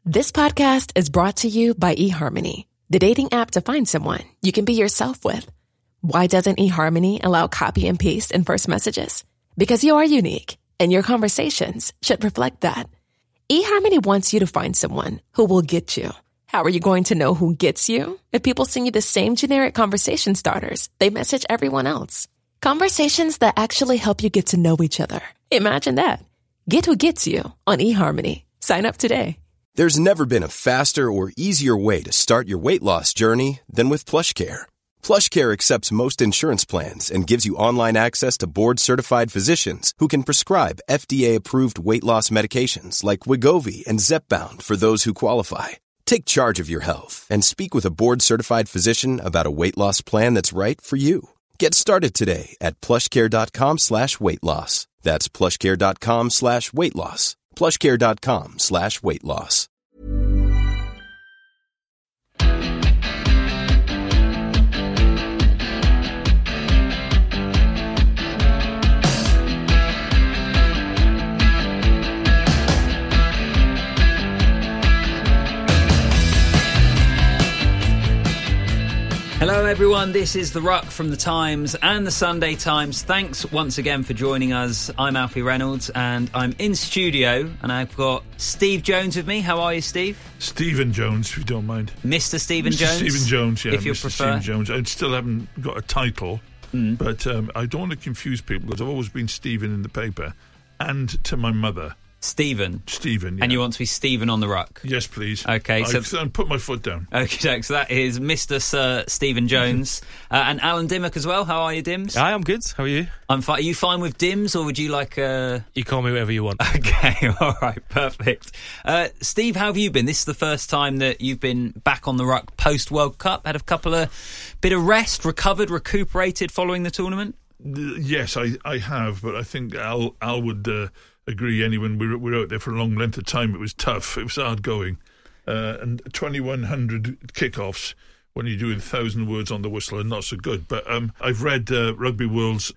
This podcast is brought to you by eHarmony, the dating app to find someone you can be yourself with. Why doesn't eHarmony allow copy and paste in first messages? Because you are unique, and your conversations should reflect that. eHarmony wants you to find someone who will get you. How are you going to know who gets you? If people send you the same generic conversation starters they message everyone else. Conversations that actually help you get to know each other. Imagine that. Get who gets you on eHarmony. Sign up today. There's never been a faster or easier way to start your weight loss journey than with PlushCare. PlushCare accepts most insurance plans and gives you online access to board-certified physicians who can prescribe FDA-approved weight loss medications like Wegovy and Zepbound for those who qualify. Take charge of your health and speak with a board-certified physician about a weight loss plan that's right for you. Get started today at plushcare.com/weight loss. That's plushcare.com/weight loss. plushcare.com/weight loss. Hello everyone, this is The Ruck from The Times and The Sunday Times. Thanks once again for joining us. I'm Alfie Reynolds and I'm in studio and I've got Steve Jones with me. How are you, Steve? Stephen Jones, if you don't mind. Mr. Stephen Jones? Stephen Jones, yeah. If you Mr. prefer. Stephen Jones. I still haven't got a title, but I don't want to confuse people because I've always been Stephen in the paper and to my mother. Stephen, yeah. And you want to be Stephen on the Ruck? Yes, please. Okay, so I'll put my foot down. Okay, so that is Mr. Sir Stephen Jones and Alan Dimmock as well. How are you, Dims? Hi, I'm good. How are you? I'm fine. Are you fine with Dims, or would you like You call me whatever you want. Okay, all right, perfect. Steve, how have you been? This is the first time that you've been back on the Ruck post World Cup. Had a couple of bit of rest, recuperated following the tournament. Yes, I have, but I think Al would agree. Anyone we were out there for a long length of time. It was tough. It was hard going, and 2,100 kickoffs when you're doing 1,000 words on the whistle are not so good. But I've read Rugby World's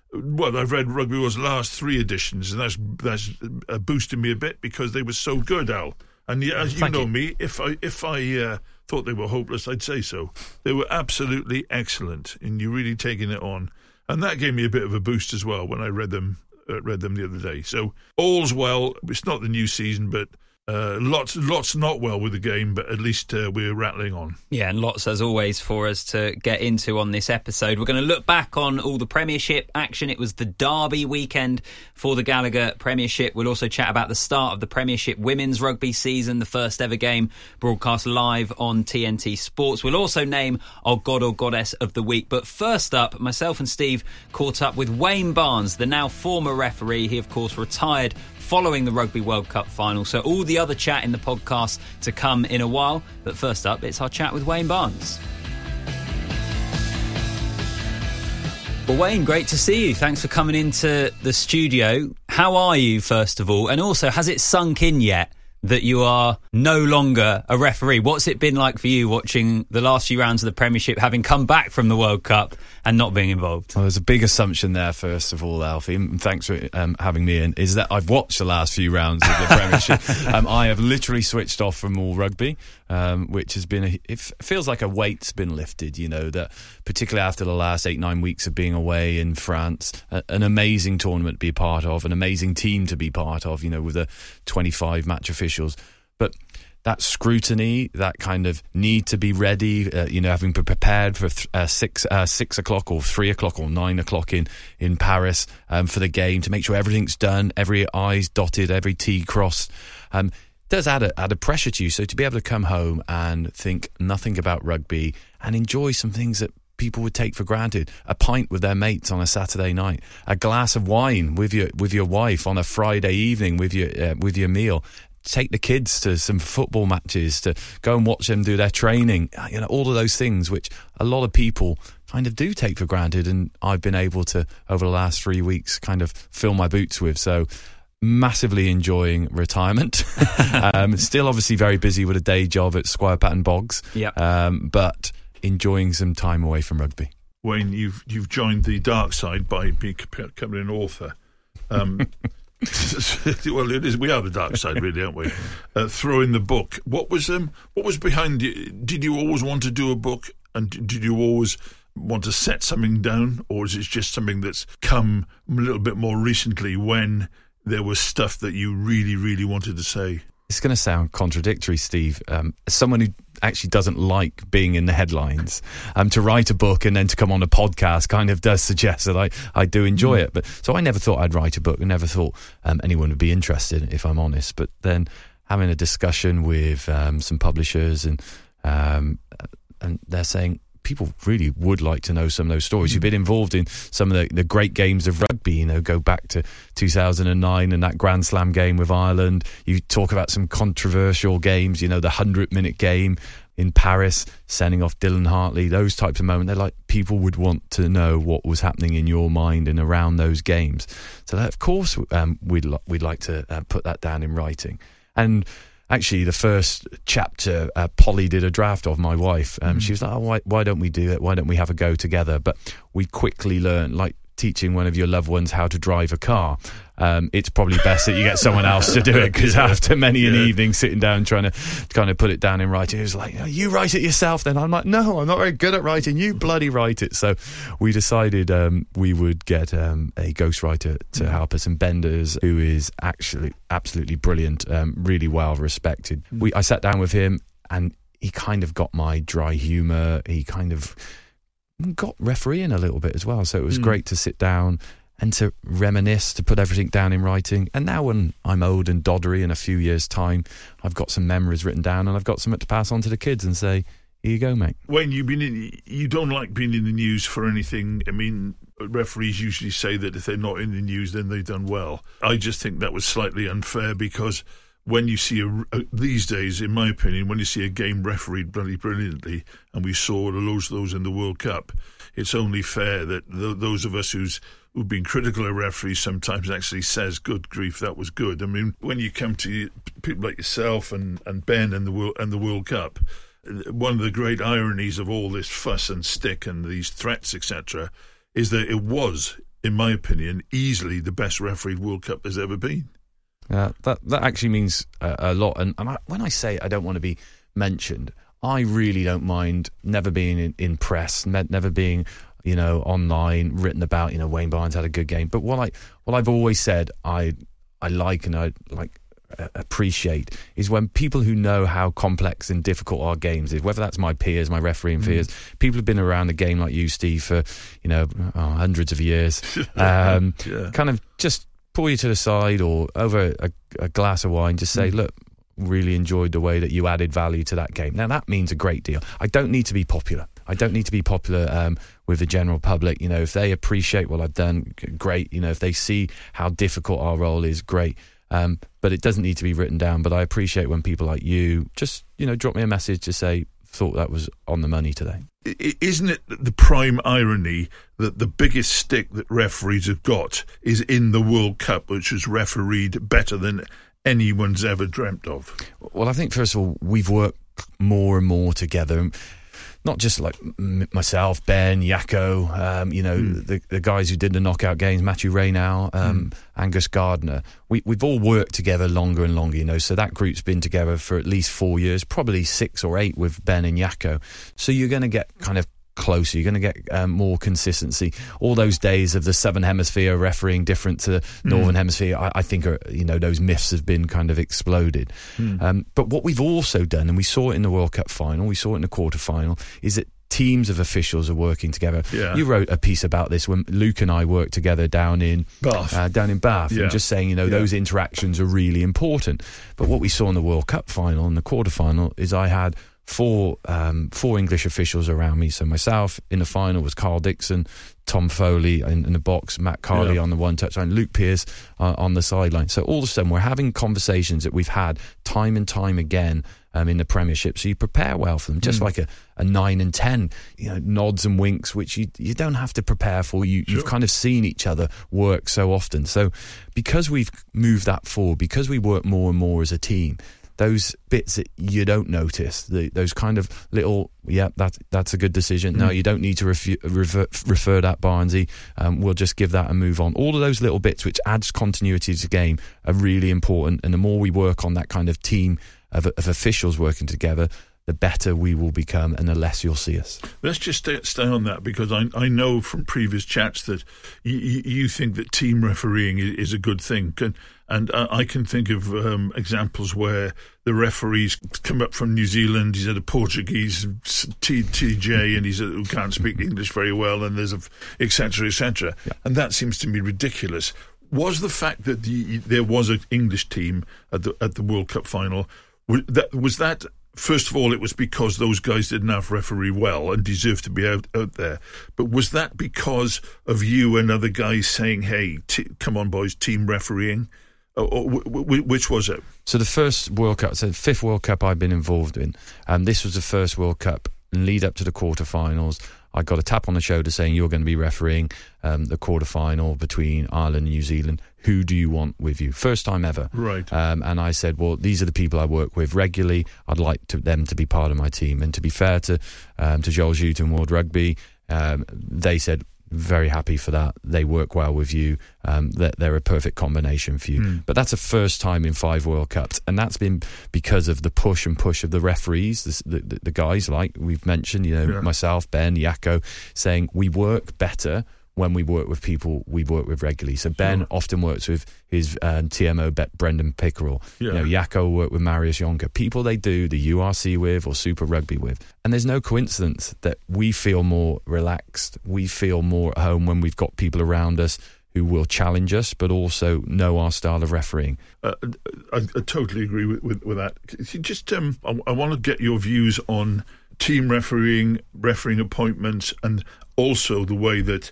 last 3 editions, and that's boosted me a bit because they were so good, Al. And as you know me, if I thought they were hopeless, I'd say so. They were absolutely excellent, and you're really taking it on, and that gave me a bit of a boost as well when I read them the other day. So all's well. It's not the new season, but lots not well with the game, but at least we're rattling on. Yeah, and lots as always for us to get into on this episode. We're going to look back on all the Premiership action. It was the Derby weekend for the Gallagher Premiership. We'll also chat about the start of the Premiership women's rugby season, the first ever game broadcast live on TNT Sports. We'll also name our God or Goddess of the week. But first up, myself and Steve caught up with Wayne Barnes, the now former referee. He, of course, retired following the Rugby World Cup final. So all the other chat in the podcast to come in a while. But first up, it's our chat with Wayne Barnes. Well, Wayne, great to see you. Thanks for coming into the studio. How are you, first of all? And also, has it sunk in yet that you are no longer a referee? What's it been like for you watching the last few rounds of the Premiership, having come back from the World Cup and not being involved? Well, there's a big assumption there, first of all, Alfie, and thanks for having me in, is that I've watched the last few rounds of the Premiership. I have literally switched off from all rugby, which has been, it feels like a weight's been lifted, you know, that particularly after the last 8-9 weeks of being away in France, an amazing tournament to be part of, an amazing team to be part of, you know, with the 25 match officials. But that scrutiny, that kind of need to be ready, having been prepared for 6 o'clock or 3 o'clock or 9 o'clock in Paris for the game, to make sure everything's done, every I's dotted, every T crossed, does add a pressure to you. So to be able to come home and think nothing about rugby and enjoy some things that people would take for granted, a pint with their mates on a Saturday night, a glass of wine with your wife on a Friday evening with your meal, take the kids to some football matches, to go and watch them do their training, you know, all of those things which a lot of people kind of do take for granted, and I've been able to, over the last 3 weeks, kind of fill my boots with. So massively enjoying retirement. Still obviously very busy with a day job at Squire Patton Boggs, but enjoying some time away from rugby. Wayne, you've joined the dark side by becoming an author. Well, it is. We are the dark side, really, aren't we? Throwing the book. What was behind you? Did you always want to do a book, and did you always want to set something down, or is it just something that's come a little bit more recently when there was stuff that you really, really wanted to say? It's going to sound contradictory, Steve. As someone who actually doesn't like being in the headlines, to write a book and then to come on a podcast kind of does suggest that I do enjoy it. But so I never thought I'd write a book. I never thought anyone would be interested, if I'm honest. But then having a discussion with some publishers and they're saying, people really would like to know some of those stories. You've been involved in some of the great games of rugby, go back to 2009 and that Grand Slam game with Ireland. You talk about some controversial games, the 100-minute game in Paris, sending off Dylan Hartley, those types of moments. They're like, people would want to know what was happening in your mind and around those games. So that, of course, we'd like to put that down in writing. And actually, the first chapter, Polly did a draft of, my wife. She was like, why don't we do it? Why don't we have a go together? But we quickly learned, like teaching one of your loved ones how to drive a car. It's probably best that you get someone else to do it, because after many an evening sitting down trying to kind of put it down in writing, it was like, you write it yourself then. I'm like, no, I'm not very good at writing. You bloody write it. So we decided we would get a ghostwriter to help us, and Benders, who is actually absolutely brilliant, really well respected. I sat down with him and he kind of got my dry humour. He kind of got refereeing a little bit as well. So it was great to sit down and to reminisce, to put everything down in writing. And now when I'm old and doddery in a few years' time, I've got some memories written down and I've got something to pass on to the kids and say, here you go, mate. When you don't like being in the news for anything. I mean, referees usually say that if they're not in the news, then they've done well. I just think that was slightly unfair, because when you see these days, in my opinion, when you see a game refereed bloody brilliantly, and we saw loads of those in the World Cup, it's only fair that those of us who've been critical of referees sometimes actually says, good grief, that was good. I mean, when you come to people like yourself and Ben and the World Cup, one of the great ironies of all this fuss and stick and these threats, etc., is that it was, in my opinion, easily the best refereed World Cup there's ever been. That actually means a lot. And when I say I don't want to be mentioned, I really don't mind never being in press, never being, online, written about, Wayne Barnes had a good game. But what I've always said I like and I appreciate is when people who know how complex and difficult our games is, whether that's my peers, my refereeing peers, people who've been around the game like you, Steve, for, hundreds of years, kind of just pull you to the side or over a glass of wine, just say, look, really enjoyed the way that you added value to that game. Now, that means a great deal. I don't need to be popular. With the general public. If they appreciate what I've done, great. If they see how difficult our role is, great. But it doesn't need to be written down. But I appreciate when people like you just, drop me a message to say, thought that was on the money today. Isn't it the prime irony that the biggest stick that referees have got is in the World Cup, which was refereed better than anyone's ever dreamt of? Well, I think, first of all, we've worked more and more together. Not just like myself, Ben, Yako, the guys who did the knockout games, Matthew Reynal, Angus Gardner. We've all worked together longer and longer, so that group's been together for at least 4 years, probably 6 or 8 with Ben and Yako. So you're going to get kind of closer, you're going to get more consistency. All those days of the Southern Hemisphere refereeing different to the Northern Hemisphere, I think those myths have been kind of exploded. But what we've also done, and we saw it in the World Cup final, we saw it in the quarter-final, is that teams of officials are working together. You wrote a piece about this when Luke and I worked together down in Bath, and just saying, those interactions are really important. But what we saw in the World Cup final and the quarter-final is I had four English officials around me. So myself in the final was Carl Dixon, Tom Foley in the box, Matt Carley on the one touchline, Luke Pearce on the sideline. So all of a sudden we're having conversations that we've had time and time again in the Premiership. So you prepare well for them, just like a 9 and 10, nods and winks, which you don't have to prepare for. You've kind of seen each other work so often. So because we've moved that forward, because we work more and more as a team, those bits that you don't notice, those kind of little, that's a good decision. No, you don't need to refer that, Barnesy. We'll just give that and move on. All of those little bits which adds continuity to the game are really important, and the more we work on that kind of team of officials working together, the better we will become and the less you'll see us. Let's just stay on that, because I know from previous chats that you think that team refereeing is a good thing. And I can think of examples where the referees come up from New Zealand. He's a Portuguese TJ, and who can't speak English very well, and there's etc. etc. Yeah. And that seems to me ridiculous. Was the fact that there was an English team at the World Cup final, was that? First of all, it was because those guys didn't have referee well and deserved to be out there. But was that because of you and other guys saying, hey, come on, boys, team refereeing? Or which was it? So the first World Cup, so the 5th World Cup I've been involved in, this was the first World Cup and lead up to the quarterfinals. I got a tap on the shoulder saying, you're going to be refereeing the quarterfinal between Ireland and New Zealand. Who do you want with you? First time ever. Right. And I said, well, these are the people I work with regularly. I'd like them to be part of my team. And to be fair to Joel Jute and World Rugby, they said, very happy for that. They work well with you. They're a perfect combination for you. But that's the first time in 5 World Cups, and that's been because of the push of the referees, the guys like we've mentioned, myself, Ben, Yako, saying we work better when we work with people we work with regularly. So Ben often works with his TMO Brendan Pickerel. Yako work with Marius Jonker. People they do the URC with or Super Rugby with. And there's no coincidence that we feel more relaxed. We feel more at home when we've got people around us who will challenge us, but also know our style of refereeing. I totally agree with that. Just I want to get your views on team refereeing appointments, and also the way that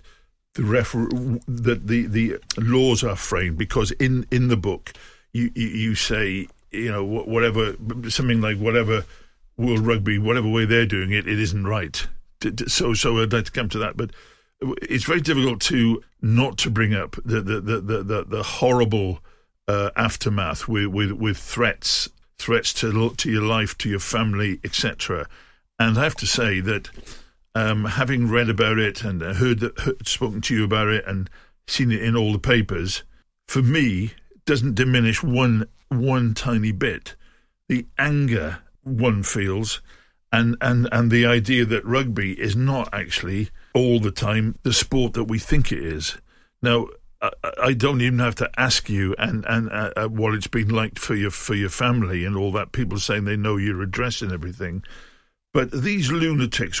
the laws are framed, because in the book you say, whatever, something like whatever World Rugby, whatever way they're doing it isn't right. So I'd like to come to that, but it's very difficult to not to bring up the horrible aftermath with threats to your life, to your family, etc. And I have to say that, having read about it and spoken to you about it and seen it in all the papers, for me, doesn't diminish one tiny bit the anger one feels, and the idea that rugby is not actually all the time the sport that we think it is. Now, I don't even have to ask you and what it's been like for your family and all that. People saying they know your address and everything. But these lunatics,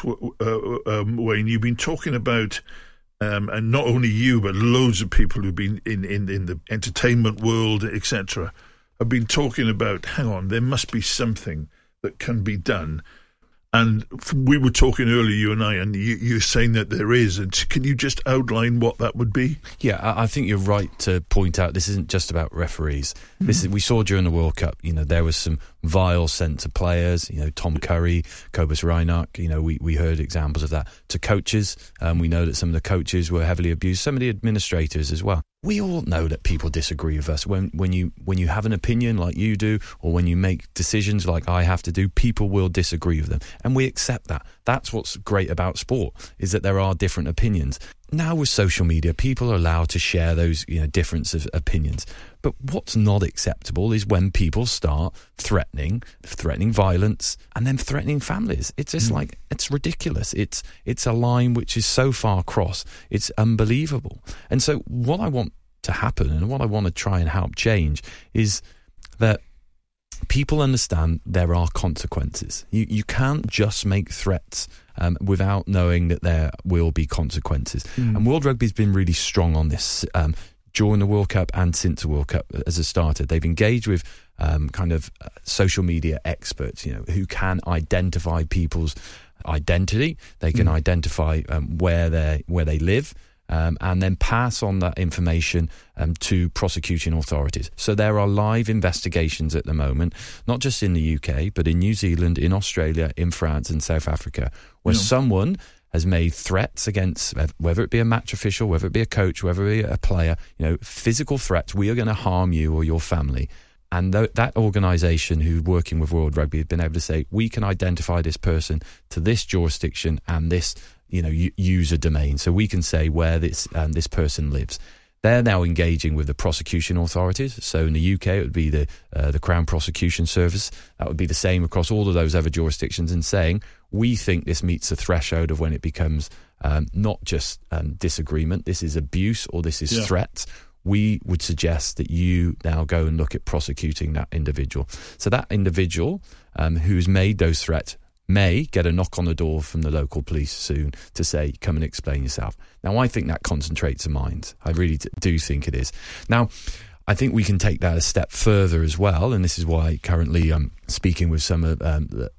Wayne, you've been talking about, and not only you, but loads of people who've been in the entertainment world, etc., have been talking about, hang on, there must be something that can be done. And we were talking earlier, you and I, and you're saying that there is. And can you just outline what that would be? Yeah, I think you're right to point out this isn't just about referees. We saw during the World Cup, there was some vile sent to players, Tom Curry, Cobus Reinach, we heard examples of that. To coaches, we know that some of the coaches were heavily abused, some of the administrators as well. We all know that people disagree with us. When you have an opinion like you do, or when you make decisions like I have to do, people will disagree with them. And we accept that. That's what's great about sport, is that there are different opinions. Now with social media, people are allowed to share those difference of opinions. But what's not acceptable is when people start threatening violence and then threatening families. It's just like, it's ridiculous. It's a line which is so far crossed. It's unbelievable. And so what I want to happen and what I want to try and help change is that people understand there are consequences. You can't just make threats without knowing that there will be consequences. And World Rugby's been really strong on this during the World Cup and since the World Cup as it started. They've engaged with social media experts, who can identify people's identity. They can identify where they live. And then pass on that information to prosecuting authorities. So there are live investigations at the moment, not just in the UK, but in New Zealand, in Australia, in France and South Africa, where someone has made threats against, whether it be a match official, whether it be a coach, whether it be a player, physical threats, we are going to harm you or your family. And that organisation who's working with World Rugby has been able to say, we can identify this person to this jurisdiction and this, user domain. So we can say where this person lives. They're now engaging with the prosecution authorities. So in the UK, it would be the Crown Prosecution Service. That would be the same across all of those other jurisdictions, and saying, we think this meets the threshold of when it becomes not just disagreement, this is abuse or this is threats. We would suggest that you now go and look at prosecuting that individual. So that individual who's made those threats may get a knock on the door from the local police soon to say, come and explain yourself. Now, I think that concentrates the mind. I really do think it is. Now, I think we can take that a step further as well, and this is why currently I'm speaking with some of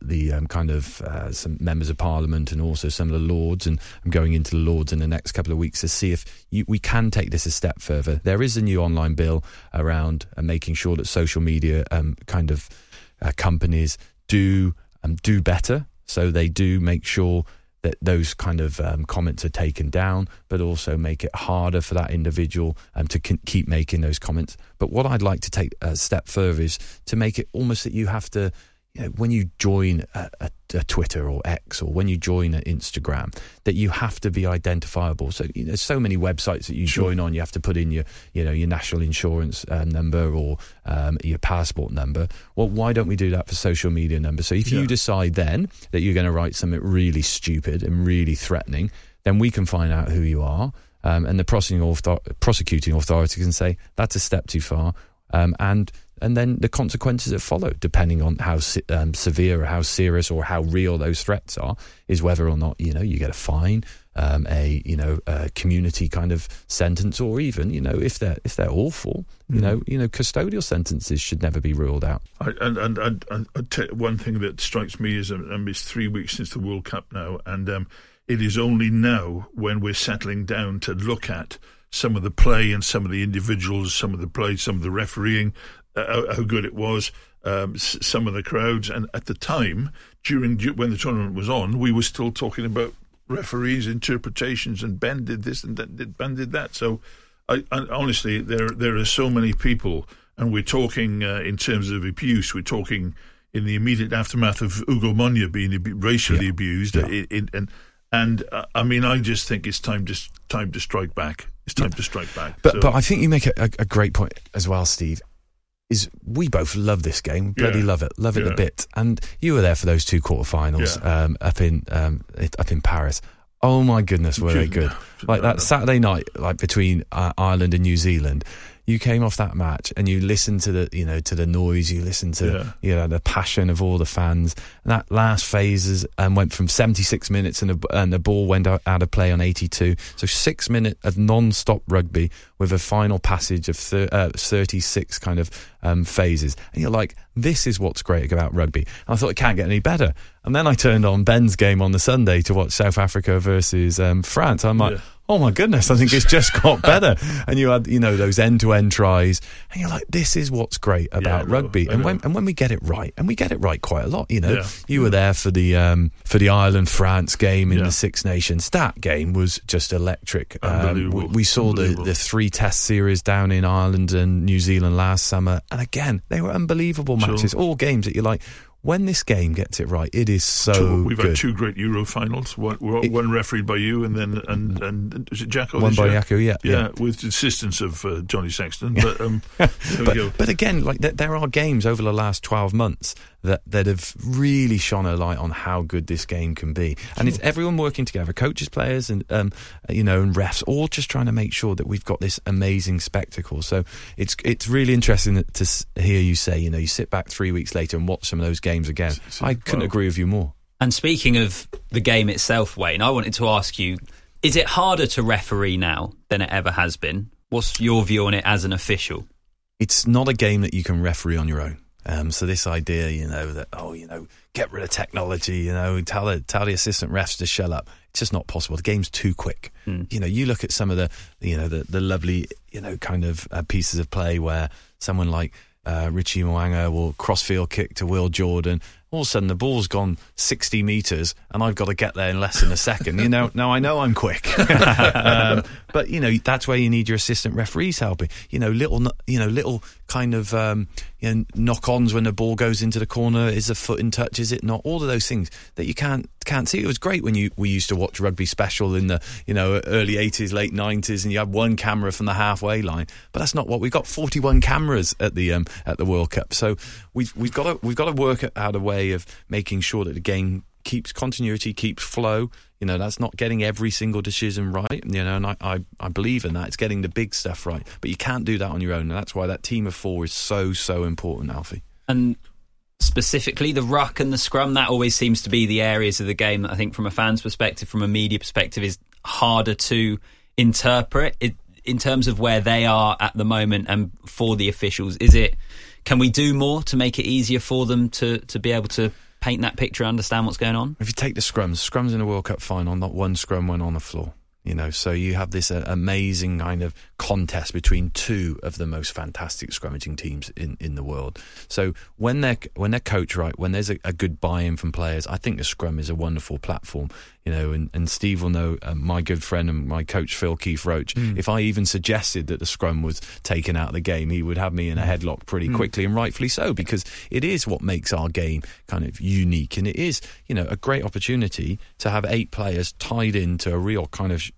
some members of Parliament and also some of the Lords, and I'm going into the Lords in the next couple of weeks to see if we can take this a step further. There is a new online bill around making sure that social media companies do better, so they do make sure that those kind of comments are taken down, but also make it harder for that individual to keep making those comments. But what I'd like to take a step further is to make it almost that you have to, when you join a Twitter or X, or when you join an Instagram, that you have to be identifiable. So there's so many websites that you join on, you have to put in your national insurance number or your passport number. Well, why don't we do that for social media numbers? So if you decide then that you're going to write something really stupid and really threatening, then we can find out who you are, and the prosecuting authority can say that's a step too far, and then the consequences that follow, depending on how severe or how serious or how real those threats are, is whether or not you get a fine, a community kind of sentence, or even if they're awful, custodial sentences should never be ruled out. One thing that strikes me is it's 3 weeks since the World Cup now, and it is only now when we're settling down to look at some of the play and some of the individuals, some of the play, some of the refereeing, how good it was, some of the crowds. And at the time, when the tournament was on, we were still talking about referees' interpretations, and Ben did this and Ben did that. So honestly, there are so many people, and we're talking in terms of abuse, we're talking in the immediate aftermath of Ugo Monye being racially abused. I just think it's time to strike back. It's time to strike back. But I think you make a great point as well, Steve. Is we both love this game, bloody love it a bit. And you were there for those 2 quarterfinals up in Paris. Oh my goodness, were they good! Like that Saturday night, like between Ireland and New Zealand. You came off that match and you listened to the noise, you listened to the passion of all the fans. And that last phase went from 76 minutes and the ball went out of play on 82. So 6 minutes of non-stop rugby with a final passage of 36 kind of phases. And you're like, this is what's great about rugby. And I thought it can't get any better. And then I turned on Ben's game on the Sunday to watch South Africa versus France. I'm like, oh my goodness, I think it's just got better. And you had, those end-to-end tries, and you're like, this is what's great about rugby. And when we get it right, and we get it right quite a lot, you were there for the Ireland-France game in the Six Nations. That game was just electric. We saw the 3 test series down in Ireland and New Zealand last summer, and again, they were unbelievable matches. All games that you're like, when this game gets it right, it is so We've had 2 great Euro finals. One refereed by you, and then and is it Jacko? One by Jacko, yeah, with the assistance of Johnny Sexton. But there we go. But again, like there are games over the last 12 months that have really shone a light on how good this game can be, and it's everyone working together, coaches, players, and and refs, all just trying to make sure that we've got this amazing spectacle. So it's really interesting to hear you say, you sit back 3 weeks later and watch some of those games again. I couldn't agree with you more. And speaking of the game itself, Wayne, I wanted to ask you, is it harder to referee now than it ever has been? What's your view on it as an official? It's not a game that you can referee on your own. So this idea, that, get rid of technology, tell the assistant refs to shut up. It's just not possible. The game's too quick. You look at some of the lovely, kind of pieces of play where someone like Richie Mo'unga will crossfield kick to Will Jordan. All of a sudden the ball's gone 60 metres and I've got to get there in less than a second. Now I know I'm quick. But, that's where you need your assistant referees helping. Little kind of knock-ons when the ball goes into the corner. Is the foot in touch? Is it not? All of those things that you can't see. It was great when we used to watch Rugby Special in the early 80s, late 90s, and you had one camera from the halfway line. But that's not what we've got. 41 cameras at the World Cup. So we've got to work out a way of making sure that the game keeps continuity, keeps flow. That's not getting every single decision right, and I believe in that. It's getting the big stuff right. But you can't do that on your own, and that's why that team of four is so, so important, Alfie. And specifically, the ruck and the scrum, that always seems to be the areas of the game that I think from a fan's perspective, from a media perspective, is harder to interpret in terms of where they are at the moment and for the officials. Can we do more to make it easier for them to be able to paint that picture, understand what's going on? If you take the scrums in the World Cup final, not one scrum went on the floor. So you have this amazing kind of contest between two of the most fantastic scrummaging teams in the world. So when they're coached right, when there's a good buy-in from players, I think the scrum is a wonderful platform. And Steve will know, my good friend and my coach Phil Keith Roach, if I even suggested that the scrum was taken out of the game, he would have me in a headlock pretty quickly, and rightfully so, because it is what makes our game kind of unique, and it is, a great opportunity to have 8 players tied into a real kind of,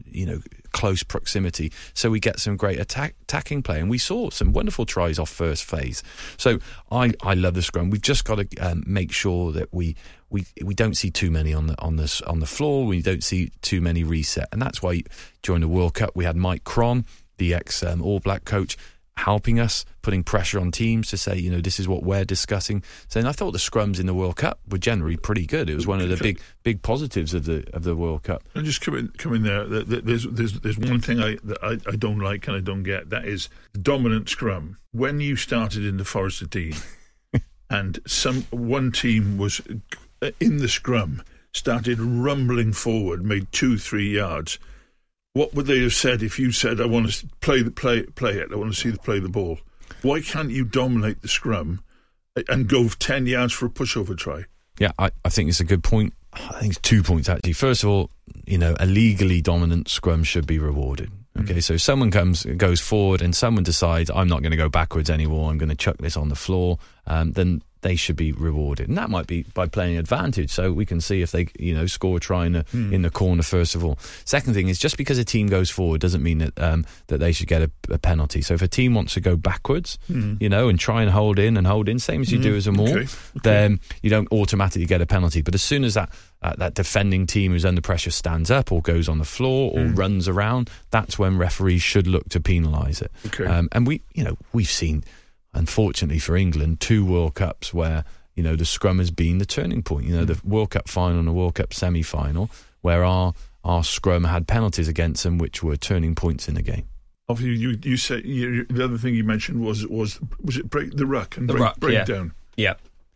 close proximity, so we get some great attacking play, and we saw some wonderful tries off first phase. So I love the scrum. We've just got to make sure that we don't see too many on the floor. We don't see too many reset, and that's why during the World Cup we had Mike Cron, the ex All Black coach, helping us, putting pressure on teams to say, this is what we're discussing. So I thought the scrums in the World Cup were generally pretty good. It was one of the big positives of the World Cup. And just come in there. There's one thing that I don't like and I don't get. That is dominant scrum. When you started in the Forest of Dean, and one team was in the scrum, started rumbling forward, made 2-3 yards. What would they have said if you said, I want to play it, I want to see play the ball? Why can't you dominate the scrum and go 10 yards for a pushover try? Yeah, I think it's a good point. I think it's 2 points, actually. First of all, a legally dominant scrum should be rewarded. Okay, so someone goes forward and someone decides, I'm not going to go backwards anymore, I'm going to chuck this on the floor, then they should be rewarded. And that might be by playing advantage, so we can see if they score a try in the corner, first of all. Second thing is, just because a team goes forward doesn't mean that they should get a penalty. So if a team wants to go backwards, and try and hold in, same as you do as a maul, then you don't automatically get a penalty. But as soon as that defending team who's under pressure stands up or goes on the floor or runs around, that's when referees should look to penalise it. Okay. And we've seen, unfortunately for England, 2 World Cups where the scrum has been the turning point. The World Cup final and the World Cup semi-final, where our scrum had penalties against them, which were turning points in the game. You said the other thing you mentioned was it break the ruck and break down? Yeah.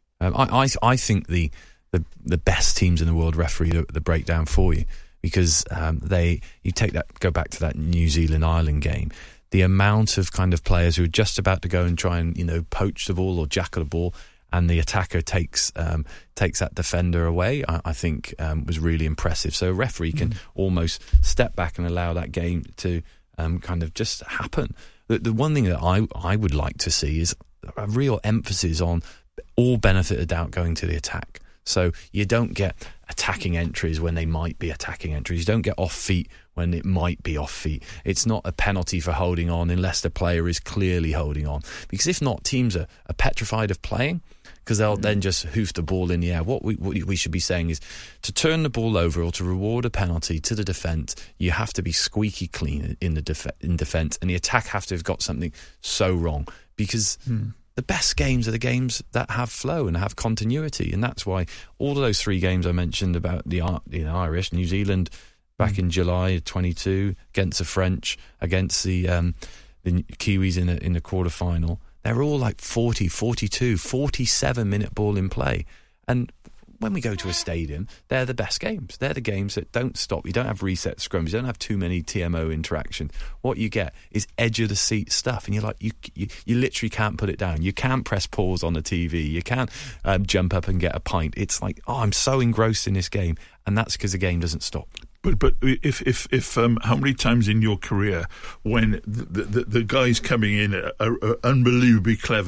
I think the best teams in the world referee the breakdown for you, because go back to that New Zealand-Ireland game. The amount of kind of players who are just about to go and try and poach the ball or jackal the ball, and the attacker takes that defender away, I think was really impressive. So a referee can almost step back and allow that game to kind of just happen. The one thing that I would like to see is a real emphasis on all benefit of doubt going to the attack. So you don't get attacking entries when they might be attacking entries. You don't get off feet when it might be off feet. It's not a penalty for holding on unless the player is clearly holding on. Because if not, teams are petrified of playing, because they'll then just hoof the ball in the air. What we should be saying is, to turn the ball over or to reward a penalty to the defence, you have to be squeaky clean in defence, and the attack have to have got something so wrong. Because the best games are the games that have flow and have continuity, and that's why all of those 3 games I mentioned about the Irish, New Zealand back in July 22 against the French, against the Kiwis in the quarter final, they're all like 40, 42, 47 minute ball in play. And when we go to a stadium, they're the best games. They're the games that don't stop. You don't have reset scrums. You don't have too many TMO interaction. What you get is edge of the seat stuff, and you're like, you literally can't put it down. You can't press pause on the TV. You can't jump up and get a pint. It's like, I'm so engrossed in this game, and that's because the game doesn't stop. But if how many times in your career when the guys coming in are unbelievably clever,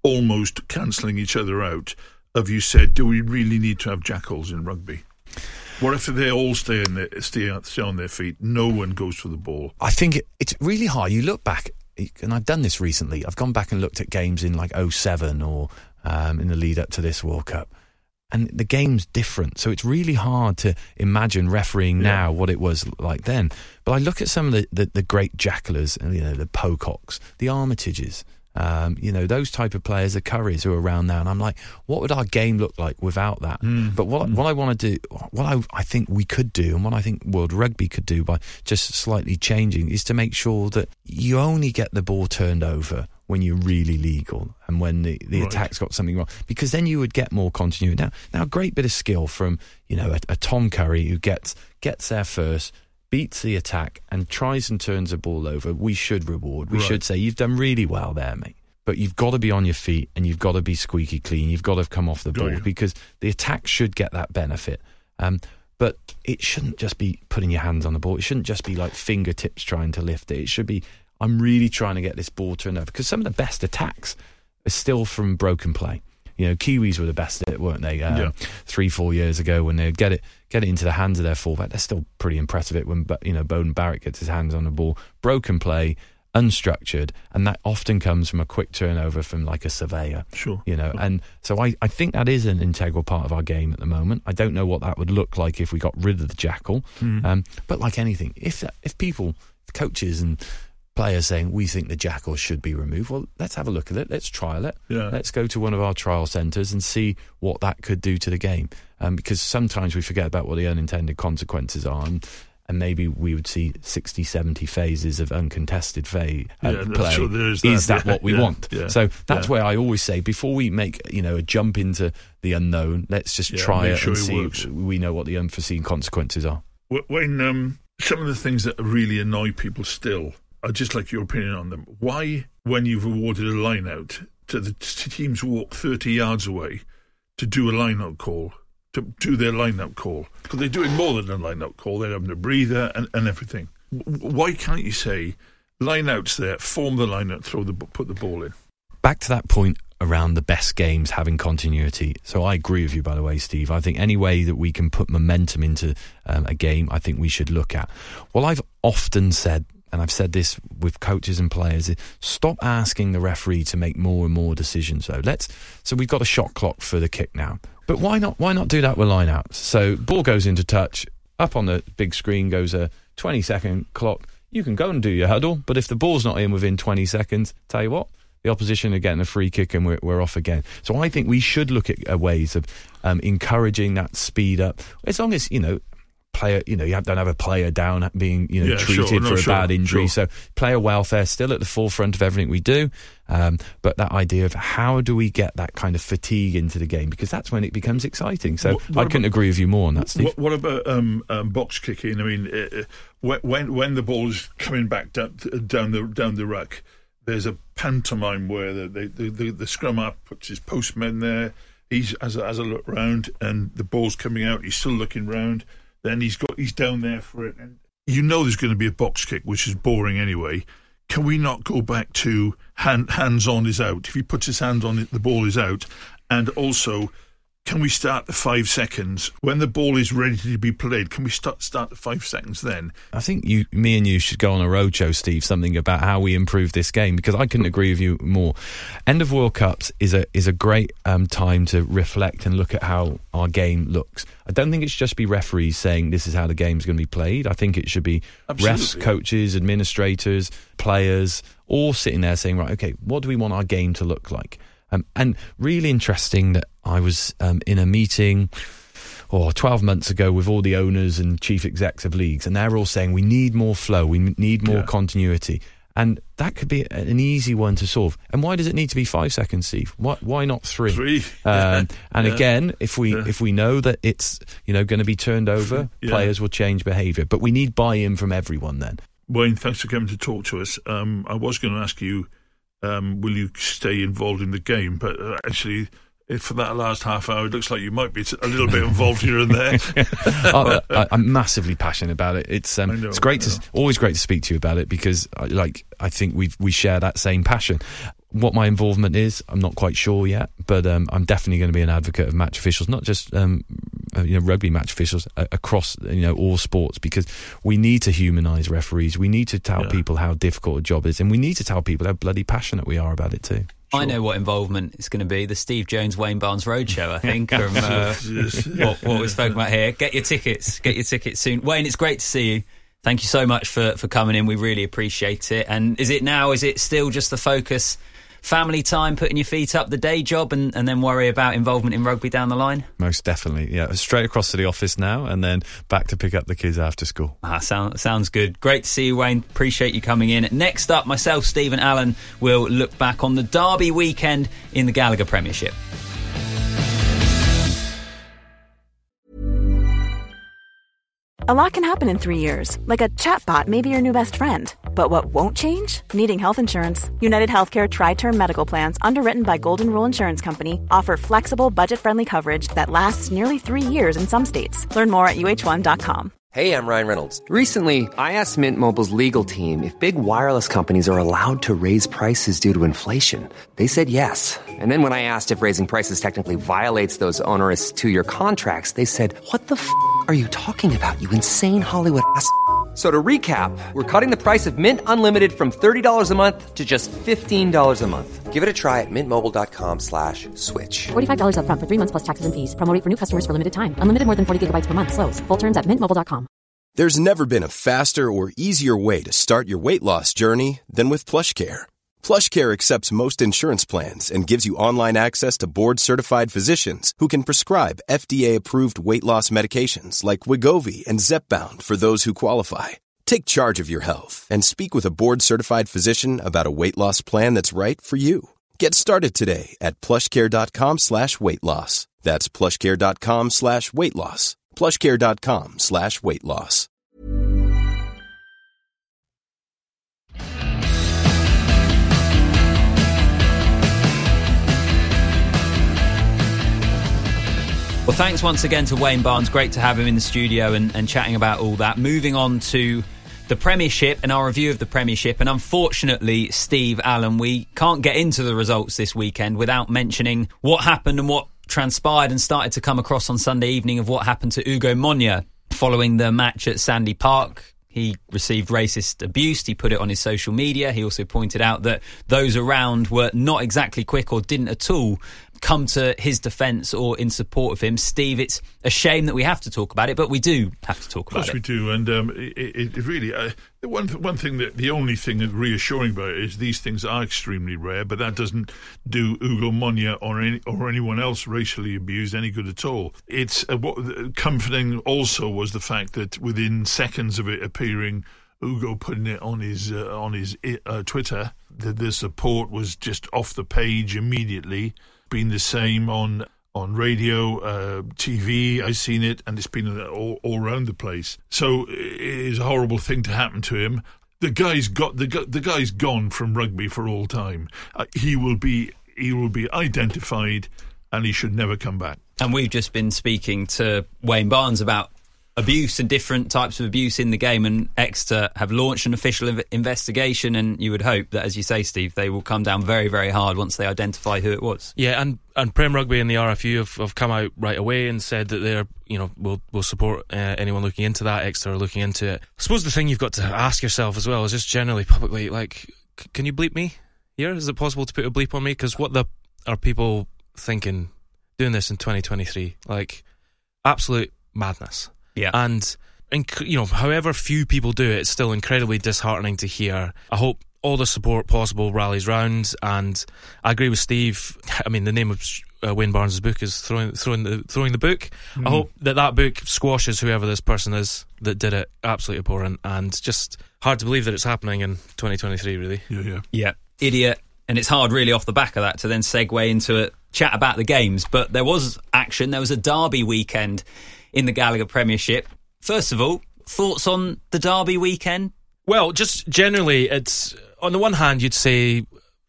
almost cancelling each other out, have you said, do we really need to have jackals in rugby? What if they all stay on their feet? No one goes for the ball. I think it's really hard. You look back, and I've done this recently. I've gone back and looked at games in like 2007 or in the lead up to this World Cup, and the game's different. So it's really hard to imagine refereeing now what it was like then. But I look at some of the great jackalers, the Pococks, the Armitages. Those type of players, the Currys who are around now, and I'm like, what would our game look like without that? But what I want to do, what I think we could do, and what I think World Rugby could do by just slightly changing, is to make sure that you only get the ball turned over when you're really legal and when the attack's got something wrong, because then you would get more continuity. Now a great bit of skill from a Tom Curry who gets there first, beats the attack and tries and turns the ball over, we should reward. We should say, you've done really well there, mate. But you've got to be on your feet and you've got to be squeaky clean. You've got to come off the ball because the attack should get that benefit. But it shouldn't just be putting your hands on the ball. It shouldn't just be like fingertips trying to lift it. It should be, I'm really trying to get this ball turned over, because some of the best attacks are still from broken play. Kiwis were the best at it, weren't they? 3-4 years ago, when they get it into the hands of their fullback, they're still pretty impressive at it when Beauden Barrett gets his hands on the ball. Broken play, unstructured, and that often comes from a quick turnover from like a surveyor. Sure. And so I think that is an integral part of our game at the moment. I don't know what that would look like if we got rid of the jackal. But like anything, if people, coaches and players saying we think the jackal should be removed, well, let's have a look at it, let's trial it, let's go to one of our trial centres and see what that could do to the game, because sometimes we forget about what the unintended consequences are, and maybe we would see 60-70 phases of uncontested play. Is that what we want? So that's where I always say, before we make a jump into the unknown, let's just try it and see we know what the unforeseen consequences are. When some of the things that really annoy people still, I'd just like your opinion on them. Why, when you've awarded a line-out, to the teams walk 30 yards away to do a line-out call, to do their line-out call? Because they're doing more than a line-out call. They're having a breather and everything. Why can't you say, line-out's there, form the line-out, put the ball in? Back to that point around the best games having continuity. So I agree with you, by the way, Steve. I think any way that we can put momentum into a game, I think we should look at. Well, I've often said, and I've said this with coaches and players, stop asking the referee to make more and more decisions. So we've got a shot clock for the kick now, but why not do that with line-outs? So ball goes into touch, up on the big screen goes a 20-second clock. You can go and do your huddle, but if the ball's not in within 20 seconds, tell you what, the opposition are getting a free kick and we're off again. So I think we should look at ways of encouraging that speed up, as long as player, you don't have a player down being treated for a bad injury. So player welfare still at the forefront of everything we do, but that idea of how do we get that kind of fatigue into the game, because that's when it becomes exciting. So I couldn't agree with you more on that, Steve. What about box kicking? I mean, when the ball is coming back down the ruck, there's a pantomime where the scrum half puts his postman there. He's has a look round, and the ball's coming out. He's still looking round. Then he's down there for it. And there's going to be a box kick, which is boring anyway. Can we not go back to hands on is out? If he puts his hand on it, the ball is out. And also, can we start the 5 seconds when the ball is ready to be played? Can we start the 5 seconds then? I think me and you should go on a roadshow, Steve, something about how we improve this game, because I couldn't agree with you more. End of World Cups is a great time to reflect and look at how our game looks. I don't think it should just be referees saying this is how the game's going to be played. I think it should be refs, coaches, administrators, players, all sitting there saying, right, okay, what do we want our game to look like? And really interesting that I was in a meeting 12 months ago with all the owners and chief execs of leagues, and they're all saying we need more flow, we need more continuity. And that could be an easy one to solve. And why does it need to be 5 seconds, Steve? Why not 3? Again, if we know that it's going to be turned over, players will change behaviour. But we need buy-in from everyone then. Wayne, thanks for coming to talk to us. I was going to ask you, will you stay involved in the game? But actually, for that last half hour, it looks like you might be a little bit involved here and there. I'm massively passionate about it. It's great always great to speak to you about it, because I think we share that same passion. What my involvement is, I'm not quite sure yet, but I'm definitely going to be an advocate of match officials, not just rugby match officials, across all sports, because we need to humanise referees. We need to tell people how difficult a job is, and we need to tell people how bloody passionate we are about it too. Sure. I know what involvement it's going to be. The Steve Jones Wayne Barnes Roadshow, I think, from what we've spoken about here. Get your tickets soon. Wayne, it's great to see you. Thank you so much for coming in. We really appreciate it. And is it still just the focus, family time, putting your feet up, the day job, and then worry about involvement in rugby down the line? Most definitely, yeah. Straight across to the office now, and then back to pick up the kids after school. Sounds good. Great to see you, Wayne. Appreciate you coming in. Next up, myself, Steve and Alan will look back on the Derby weekend in the Gallagher Premiership. A lot can happen in 3 years, like a chatbot may be your new best friend. But what won't change? Needing health insurance. United Healthcare Tri-Term Medical Plans, underwritten by Golden Rule Insurance Company, offer flexible, budget-friendly coverage that lasts nearly 3 years in some states. Learn more at uh1.com. Hey, I'm Ryan Reynolds. Recently, I asked Mint Mobile's legal team if big wireless companies are allowed to raise prices due to inflation. They said yes. And then when I asked if raising prices technically violates those onerous 2-year contracts, they said, "What the f*** are you talking about, you insane Hollywood ass?" So to recap, we're cutting the price of Mint Unlimited from $30 a month to just $15 a month. Give it a try at mintmobile.com/switch. $45 up front for 3 months plus taxes and fees. Promo rate for new customers for limited time. Unlimited more than 40 gigabytes per month. Slows full terms at mintmobile.com. There's never been a faster or easier way to start your weight loss journey than with PlushCare. PlushCare accepts most insurance plans and gives you online access to board-certified physicians who can prescribe FDA-approved weight loss medications like Wegovy and Zepbound for those who qualify. Take charge of your health and speak with a board-certified physician about a weight loss plan that's right for you. Get started today at plushcare.com/weight loss. That's plushcare.com/weight loss. plushcare.com/weight loss. Well, thanks once again to Wayne Barnes. Great to have him in the studio and chatting about all that. Moving on to the Premiership and our review of the Premiership. And unfortunately, Steve, Allen, we can't get into the results this weekend without mentioning what happened and what transpired and started to come across on Sunday evening of what happened to Ugo Monye following the match at Sandy Park. He received racist abuse. He put it on his social media. He also pointed out that those around were not exactly quick or didn't at all come to his defence or in support of him. Steve, it's a shame that we have to talk about it, but we do have to talk about it. Of course we do, and it really... one thing the only thing that's reassuring about it is these things are extremely rare, but that doesn't do Ugo Monye or anyone else racially abused any good at all. It's what comforting also was the fact that within seconds of it appearing, Ugo putting it on his Twitter, that the support was just off the page immediately. Been the same on radio, TV. I've seen it, and it's been all around the place. So it is a horrible thing to happen to him. The guy's gone from rugby for all time. He will be identified, and he should never come back. And we've just been speaking to Wayne Barnes about abuse and different types of abuse in the game, and Exeter have launched an official investigation, and you would hope that, as you say, Steve, they will come down very, very hard once they identify who it was. Yeah, and Prem Rugby and the RFU have come out right away and said that they're, will support anyone looking into that. Exeter are looking into it. I suppose the thing you've got to ask yourself as well is just generally publicly, can you bleep me here? Is it possible to put a bleep on me? Because what are people thinking doing this in 2023? Absolute madness. Yeah. And however few people do it, it's still incredibly disheartening to hear. I hope all the support possible rallies round, and I agree with Steve. I mean, the name of Wayne Barnes' book is throwing the book. I hope that book squashes whoever this person is that did it. Absolutely abhorrent, and just hard to believe that it's happening in 2023, really. Yeah. Idiot. And it's hard, really, off the back of that to then segue into a chat about the games. But there was action. There was a Derby weekend in the Gallagher Premiership. First of all, thoughts on the Derby weekend? Well, just generally, it's on the one hand, you'd say,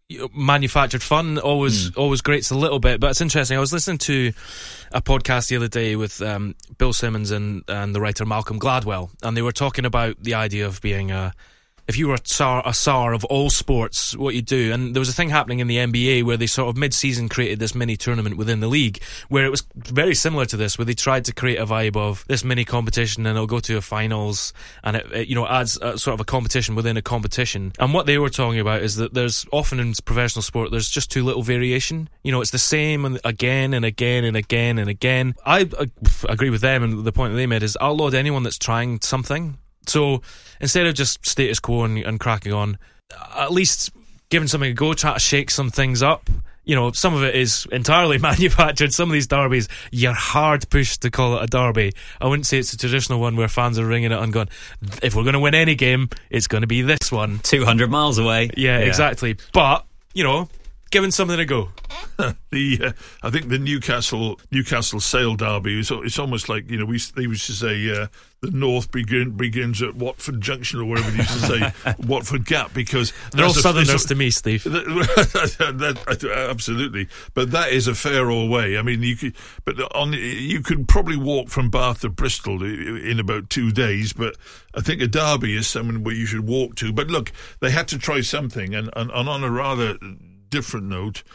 manufactured fun always grates a little bit, but it's interesting. I was listening to a podcast the other day with Bill Simmons and the writer Malcolm Gladwell, and they were talking about the idea of being if you were a czar of all sports, what you do. And there was a thing happening in the NBA where they sort of mid-season created this mini tournament within the league, where it was very similar to this, where they tried to create a vibe of this mini competition, and it'll go to a finals, and it adds a sort of a competition within a competition. And what they were talking about is that there's often in professional sport, there's just too little variation. It's the same again and again and again and again. I agree with them, and the point that they made is I'll laud anyone that's trying something. So instead of just status quo and cracking on, at least giving something a go, try to shake some things up. Some of it is entirely manufactured. Some of these derbies, you're hard pushed to call it a derby. I wouldn't say it's a traditional one where fans are ringing it and going, if we're going to win any game, it's going to be this one. 200 miles away. Yeah, exactly. But, giving something a go. I think the Newcastle Sale derby it's almost like they used to say the North begins at Watford Junction, or whatever they used to say, Watford Gap, because they're all Southerners to me, Steve. Absolutely, but that is a fair old way. I mean, you could probably walk from Bath to Bristol in about 2 days, but I think a derby is something where you should walk to. But look, they had to try something, and on a rather different note,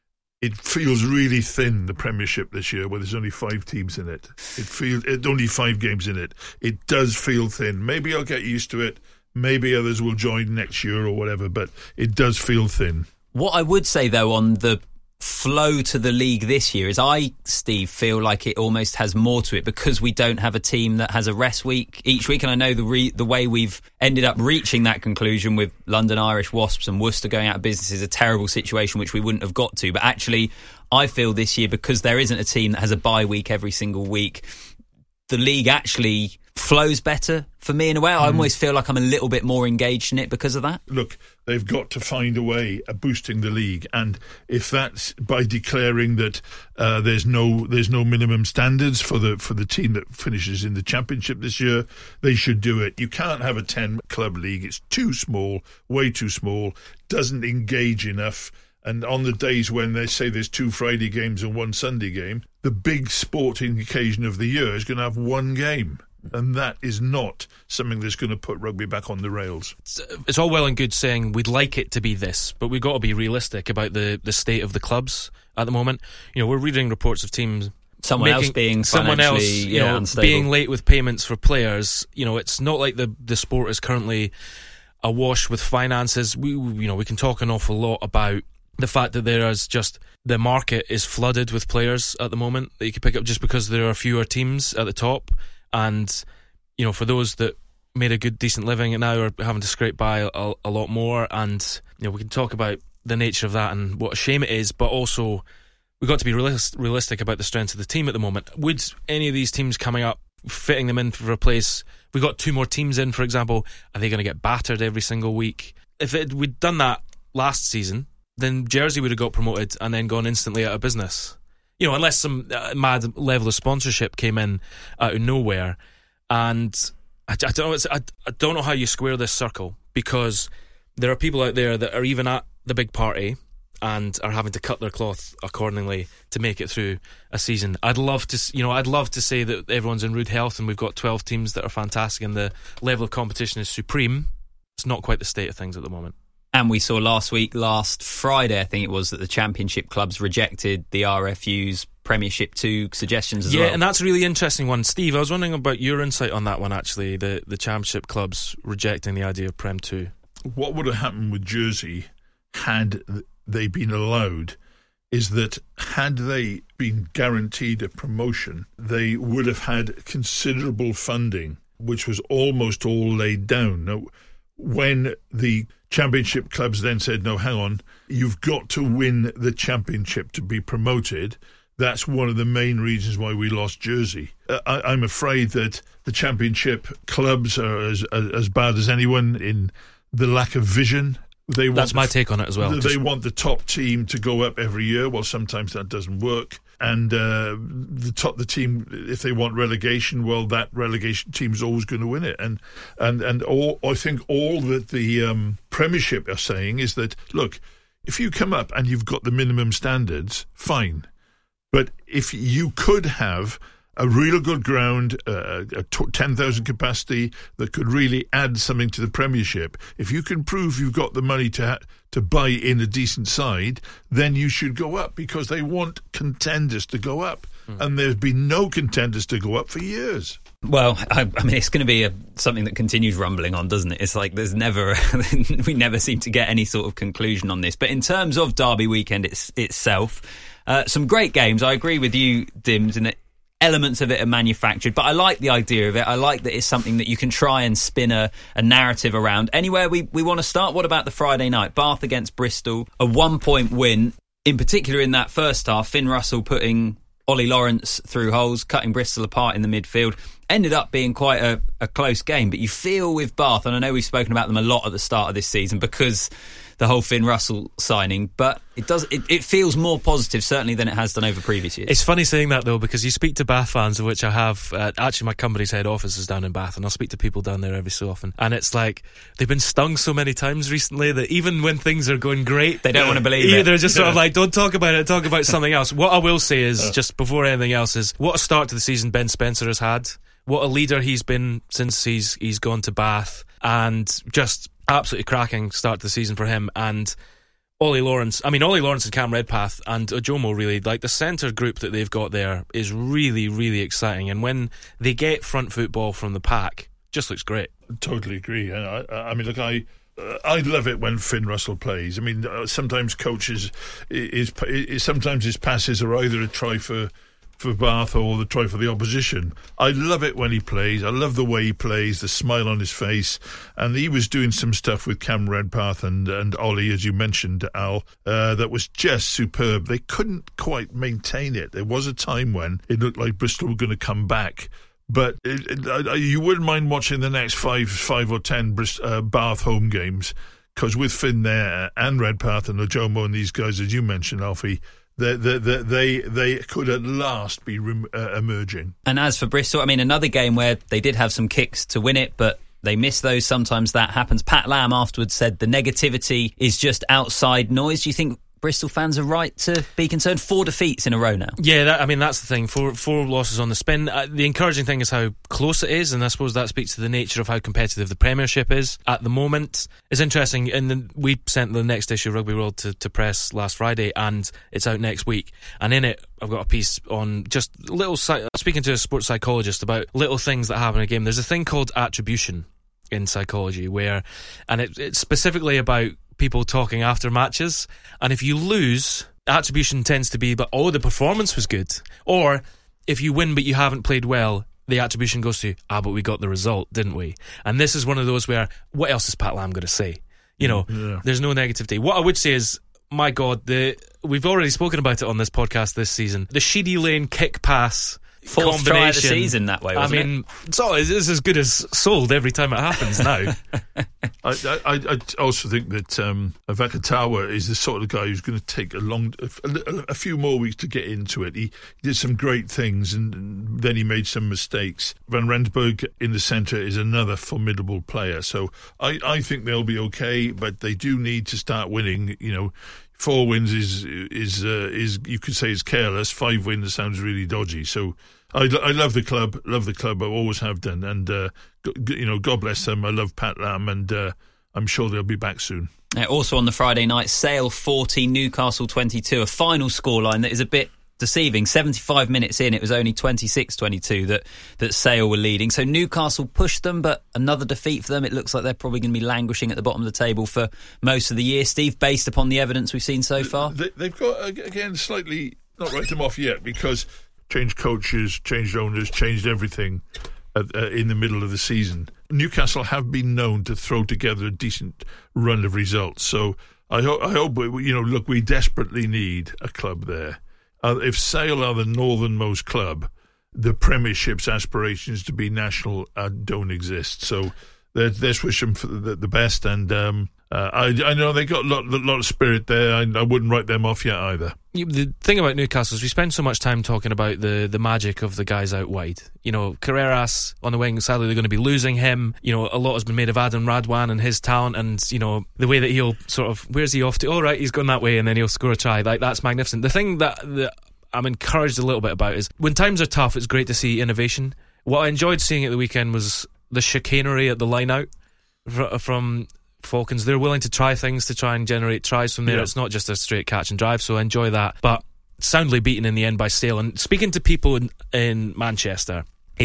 it feels really thin, the Premiership this year, where there's only 5 teams in it. It only 5 games in it. It does feel thin. Maybe I'll get used to it. Maybe others will join next year or whatever, but it does feel thin. What I would say, though, on the flow to the league this year is Steve, feel like it almost has more to it because we don't have a team that has a rest week each week. And I know the way we've ended up reaching that conclusion with London Irish, Wasps and Worcester going out of business is a terrible situation which we wouldn't have got to. But actually, I feel this year, because there isn't a team that has a bye week every single week, the league actually flows better for me in a way. I almost feel like I'm a little bit more engaged in it because of that. Look, they've got to find a way of boosting the league, and if that's by declaring that there's no minimum standards for the team that finishes in the Championship this year, they should do it. You can't have a 10-club league. It's too small, way too small, doesn't engage enough. And on the days when they say there's 2 Friday games and 1 Sunday game, the big sporting occasion of the year is going to have 1 game. And that is not something that's going to put rugby back on the rails. It's all well and good saying we'd like it to be this, but we've got to be realistic about the state of the clubs at the moment. We're reading reports of teams someone else being unstable, being late with payments for players. It's not like the sport is currently awash with finances. We can talk an awful lot about the fact that the market is flooded with players at the moment that you can pick up just because there are fewer teams at the top. And, for those that made a good, decent living and now are having to scrape by a lot more. And, we can talk about the nature of that and what a shame it is, but also we've got to be realistic about the strength of the team at the moment. Would any of these teams coming up, fitting them in for a place, we've got 2 more teams in, for example, are they going to get battered every single week? If we'd done that last season, then Jersey would have got promoted and then gone instantly out of business. Unless some mad level of sponsorship came in out of nowhere. And I don't know how you square this circle, because there are people out there that are even at the big party and are having to cut their cloth accordingly to make it through a season. I'd love to say that everyone's in rude health and we've got 12 teams that are fantastic and the level of competition is supreme. It's not quite the state of things at the moment. And we saw last Friday, I think it was, that the Championship clubs rejected the RFU's Premiership 2 suggestions as well. Yeah, and that's a really interesting one. Steve, I was wondering about your insight on that one, actually, the Championship clubs rejecting the idea of Prem 2. What would have happened with Jersey had they been allowed is that had they been guaranteed a promotion, they would have had considerable funding, which was almost all laid down. Now, when the Championship clubs then said, no, hang on, you've got to win the Championship to be promoted, that's one of the main reasons why we lost Jersey. I'm afraid that the Championship clubs are as bad as anyone in the lack of vision. That's my take on it as well. They want the top team to go up every year. Well, sometimes that doesn't work. And the team, if they want relegation, well, that relegation team is always going to win it. And I think all that the Premiership are saying is that, look, if you come up and you've got the minimum standards, fine. But if you could have a real good ground, a 10,000 capacity that could really add something to the Premiership, if you can prove you've got the money to buy in a decent side, then you should go up, because they want contenders to go up. And there's been no contenders to go up for years. Well, I mean, it's going to be something that continues rumbling on, doesn't it? It's like we never seem to get any sort of conclusion on this. But in terms of Derby weekend itself, some great games. I agree with you, Dims, in that elements of it are manufactured, but I like the idea of it. I like that it's something that you can try and spin a narrative around. Anywhere we want to start? What about the Friday night? Bath against Bristol, a 1-point win. In particular, in that first half, Finn Russell putting Ollie Lawrence through holes, cutting Bristol apart in the midfield. Ended up being quite a close game, but you feel with Bath, and I know we've spoken about them a lot at the start of this season because the whole Finn Russell signing, but it feels more positive certainly than it has done over previous years. It's funny saying that though, because you speak to Bath fans, of which I have. Actually, my company's head office is down in Bath, and I'll speak to people down there every so often, and it's like they've been stung so many times recently that even when things are going great, they don't want to believe it. They're just sort of like, don't talk about it, talk about something else. What I will say is, just before anything else, is what a start to the season Ben Spencer has had. What a leader he's been since he's gone to Bath, and just absolutely cracking start to the season for him. And Ollie Lawrence and Cam Redpath and Ojomo, really, like the centre group that they've got there is really, really exciting. And when they get front football from the pack, just looks great. Totally agree. I mean, look, I love it when Finn Russell plays. I mean, sometimes coaches, sometimes his passes are either a try for Bath or the try for the opposition. I love it when he plays. I love the way he plays, the smile on his face. And he was doing some stuff with Cam Redpath and Ollie, as you mentioned, Al, that was just superb. They couldn't quite maintain it. There was a time when it looked like Bristol were going to come back. But you wouldn't mind watching the next five or 10 Bath home games, because with Finn there and Redpath and Ojomo and these guys, as you mentioned, Alfie, they could at last be emerging. And as for Bristol, I mean, another game where they did have some kicks to win it, but they miss those. Sometimes that happens. Pat Lam afterwards said the negativity is just outside noise. Do you think Bristol fans are right to be concerned? 4 defeats in a row now. Yeah, that's the thing. Four losses on the spin. The encouraging thing is how close it is, and I suppose that speaks to the nature of how competitive the Premiership is at the moment. It's interesting, and we sent the next issue of Rugby World to press last Friday, and it's out next week. And in it, I've got a piece on just speaking to a sports psychologist about little things that happen in a game. There's a thing called attribution in psychology, and it's specifically about people talking after matches, and if you lose, attribution tends to be that, the performance was good, or if you win but you haven't played well, the attribution goes to, but we got the result, didn't we? And this is one of those where, what else is Pat Lam going to say? There's no negativity. What I would say is, my God, we've already spoken about it on this podcast this season, the Sheedy Lane kick pass 4th try of the season that way, wasn't it? It's as good as sold every time it happens now. I also think that Vakatawa is the sort of guy who's going to take a few more weeks to get into it. He did some great things, and then he made some mistakes. Van Rensburg in the centre is another formidable player. So I think they'll be okay, but they do need to start winning. 4 wins is you could say is careless. 5 wins sounds really dodgy. So I love the club. I always have done. And God bless them. I love Pat Lam, and I'm sure they'll be back soon. Also on the Friday night, Sale 40, Newcastle 22. A final scoreline that is a bit deceiving. 75 minutes in, it was only 26-22 that Sale were leading. So Newcastle pushed them, but another defeat for them. It looks like they're probably going to be languishing at the bottom of the table for most of the year. Steve, based upon the evidence we've seen so far? They've got, again, slightly, not write them off yet, because changed coaches, changed owners, changed everything in the middle of the season. Newcastle have been known to throw together a decent run of results. So I hope we desperately need a club there. If Sale are the northernmost club, the Premiership's aspirations to be national don't exist. So let's wish them for the best, and I know they got a lot of spirit there. I wouldn't write them off yet either. The thing about Newcastle is we spend so much time talking about the magic of the guys out wide. You know, Carreras on the wing, sadly they're going to be losing him. You know, a lot has been made of Adam Radwan and his talent, and, you know, the way that he'll sort of, where's he off to? Oh, right, he's gone that way, and then he'll score a try. Like, that's magnificent. The thing that I'm encouraged a little bit about is when times are tough, it's great to see innovation. What I enjoyed seeing at the weekend was the chicanery at the line out from Falcons. They're willing to try things to try and generate tries from there. Yeah. It's not just a straight catch and drive, so I enjoy that. But soundly beaten in the end by Sale. And speaking to people in Manchester,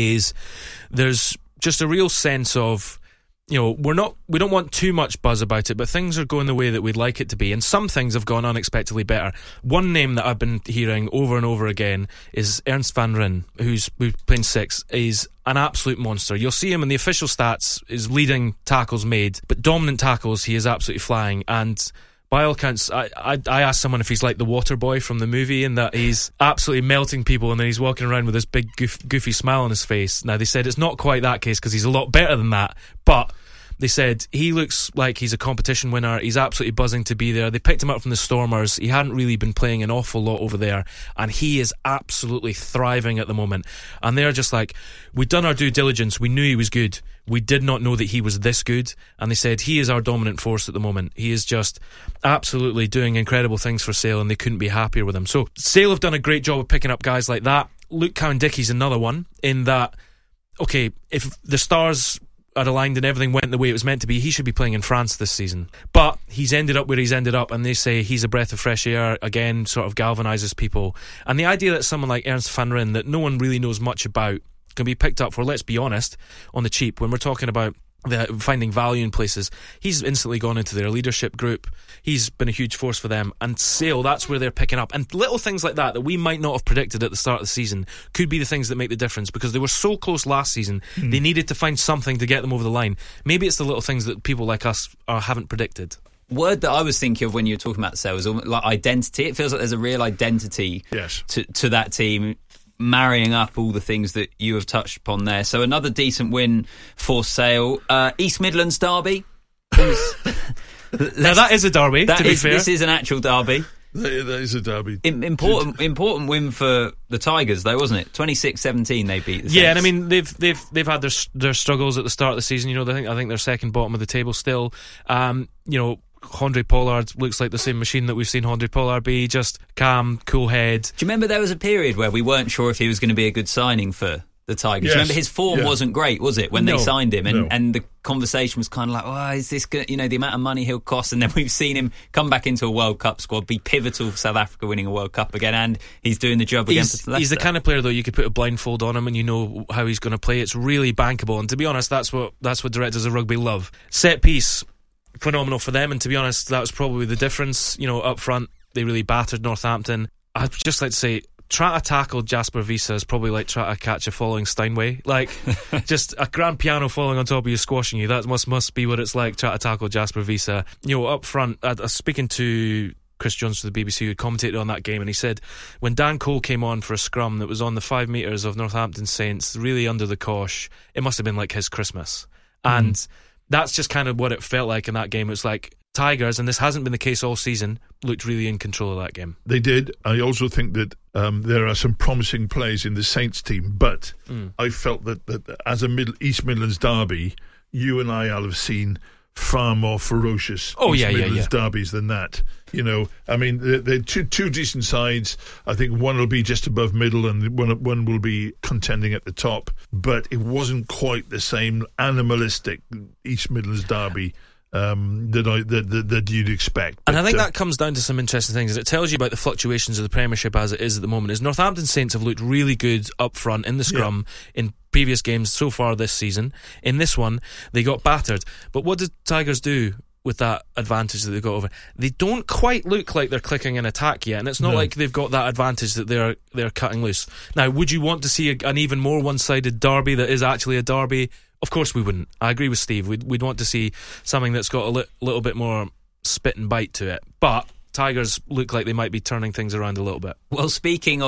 there's just a real sense of, you know, we don't want too much buzz about it, but things are going the way that we'd like it to be, and some things have gone unexpectedly better. One name that I've been hearing over and over again is Ernst van Rijn, who's playing 6. He's an absolute monster. You'll see him in the official stats, is leading tackles made, but dominant tackles, he is absolutely flying. And by all accounts, I asked someone if he's like the water boy from the movie, and that he's absolutely melting people, and then he's walking around with this big goofy smile on his face. Now, they said it's not quite that case because he's a lot better than that, but they said he looks like he's a competition winner. He's absolutely buzzing to be there. They picked him up from the Stormers. He hadn't really been playing an awful lot over there, and he is absolutely thriving at the moment. And they're just like, we'd done our due diligence. We knew he was good. We did not know that he was this good. And they said he is our dominant force at the moment. He is just absolutely doing incredible things for Sale, and they couldn't be happier with him. So Sale have done a great job of picking up guys like that. Luke Cowan-Dickey's another one, in that, okay, if the stars are aligned and everything went the way it was meant to be, he should be playing in France this season. But he's ended up where he's ended up, and they say he's a breath of fresh air, again, sort of galvanises people. And the idea that someone like Ernst van Rijn, that no one really knows much about, can be picked up for, let's be honest, on the cheap, when we're talking about finding value in places, he's instantly gone into their leadership group. He's been a huge force for them, and Sale, that's where they're picking up. And little things like that we might not have predicted at the start of the season could be the things that make the difference, because they were so close last season. They needed to find something to get them over the line. Maybe it's the little things that people like us haven't predicted. Word that I was thinking of when you were talking about Sale was like identity. It feels like there's a real identity to that team, marrying up all the things that you have touched upon there. So another decent win for Sale. East Midlands derby. Now that is a derby, to be fair. This is an actual derby. That is a derby. Important win for the Tigers, though, wasn't it? 26-17 they beat the Saints. Yeah, and I mean they've had their struggles at the start of the season. You know, I think they're second bottom of the table still. You know, Handré Pollard looks like the same machine that we've seen Handré Pollard be, just calm, cool head. Do you remember there was a period where we weren't sure if he was going to be a good signing for the Tigers? Yes. Remember his form wasn't great, was it, when they signed him? And the conversation was kind of like, oh, is this good? You know, the amount of money he'll cost. And then we've seen him come back into a World Cup squad, be pivotal for South Africa winning a World Cup again, and he's doing the job against Leicester. He's the kind of player, though, you could put a blindfold on him and you know how he's going to play. It's really bankable, and to be honest, that's what directors of rugby love. Set piece, phenomenal for them, and to be honest, that was probably the difference. You know, up front, they really battered Northampton. I'd just like to say, try to tackle Jasper Wiese is probably like trying to catch a falling Steinway. Like, just a grand piano falling on top of you, squashing you. That must be what it's like, trying to tackle Jasper Wiese. You know, up front, I was speaking to Chris Jones for the BBC, who commentated on that game, and he said when Dan Cole came on for a scrum that was on the 5 metres of Northampton Saints, really under the cosh, it must have been like his Christmas. And that's just kind of what it felt like in that game. It was like Tigers, and this hasn't been the case all season, looked really in control of that game. They did. I also think that there are some promising plays in the Saints team, but I felt that as a East Midlands derby, you and I have seen far more ferocious East Midlands derbies than that. You know, I mean, they're two decent sides. I think one will be just above middle and one will be contending at the top, but it wasn't quite the same animalistic East Midlands derby that you'd expect. And I think that comes down to some interesting things. It tells you about the fluctuations of the Premiership as it is at the moment. Is Northampton Saints have looked really good up front in the scrum in previous games so far this season. In this one, they got battered. But what did Tigers do with that advantage that they got over? They don't quite look like they're clicking in attack yet, and it's not like they've got that advantage that they're cutting loose. Now, would you want to see an even more one-sided derby that is actually a derby? Of course we wouldn't. I agree with Steve. We'd want to see something that's got a little bit more spit and bite to it. But Tigers look like they might be turning things around a little bit. Well, speaking of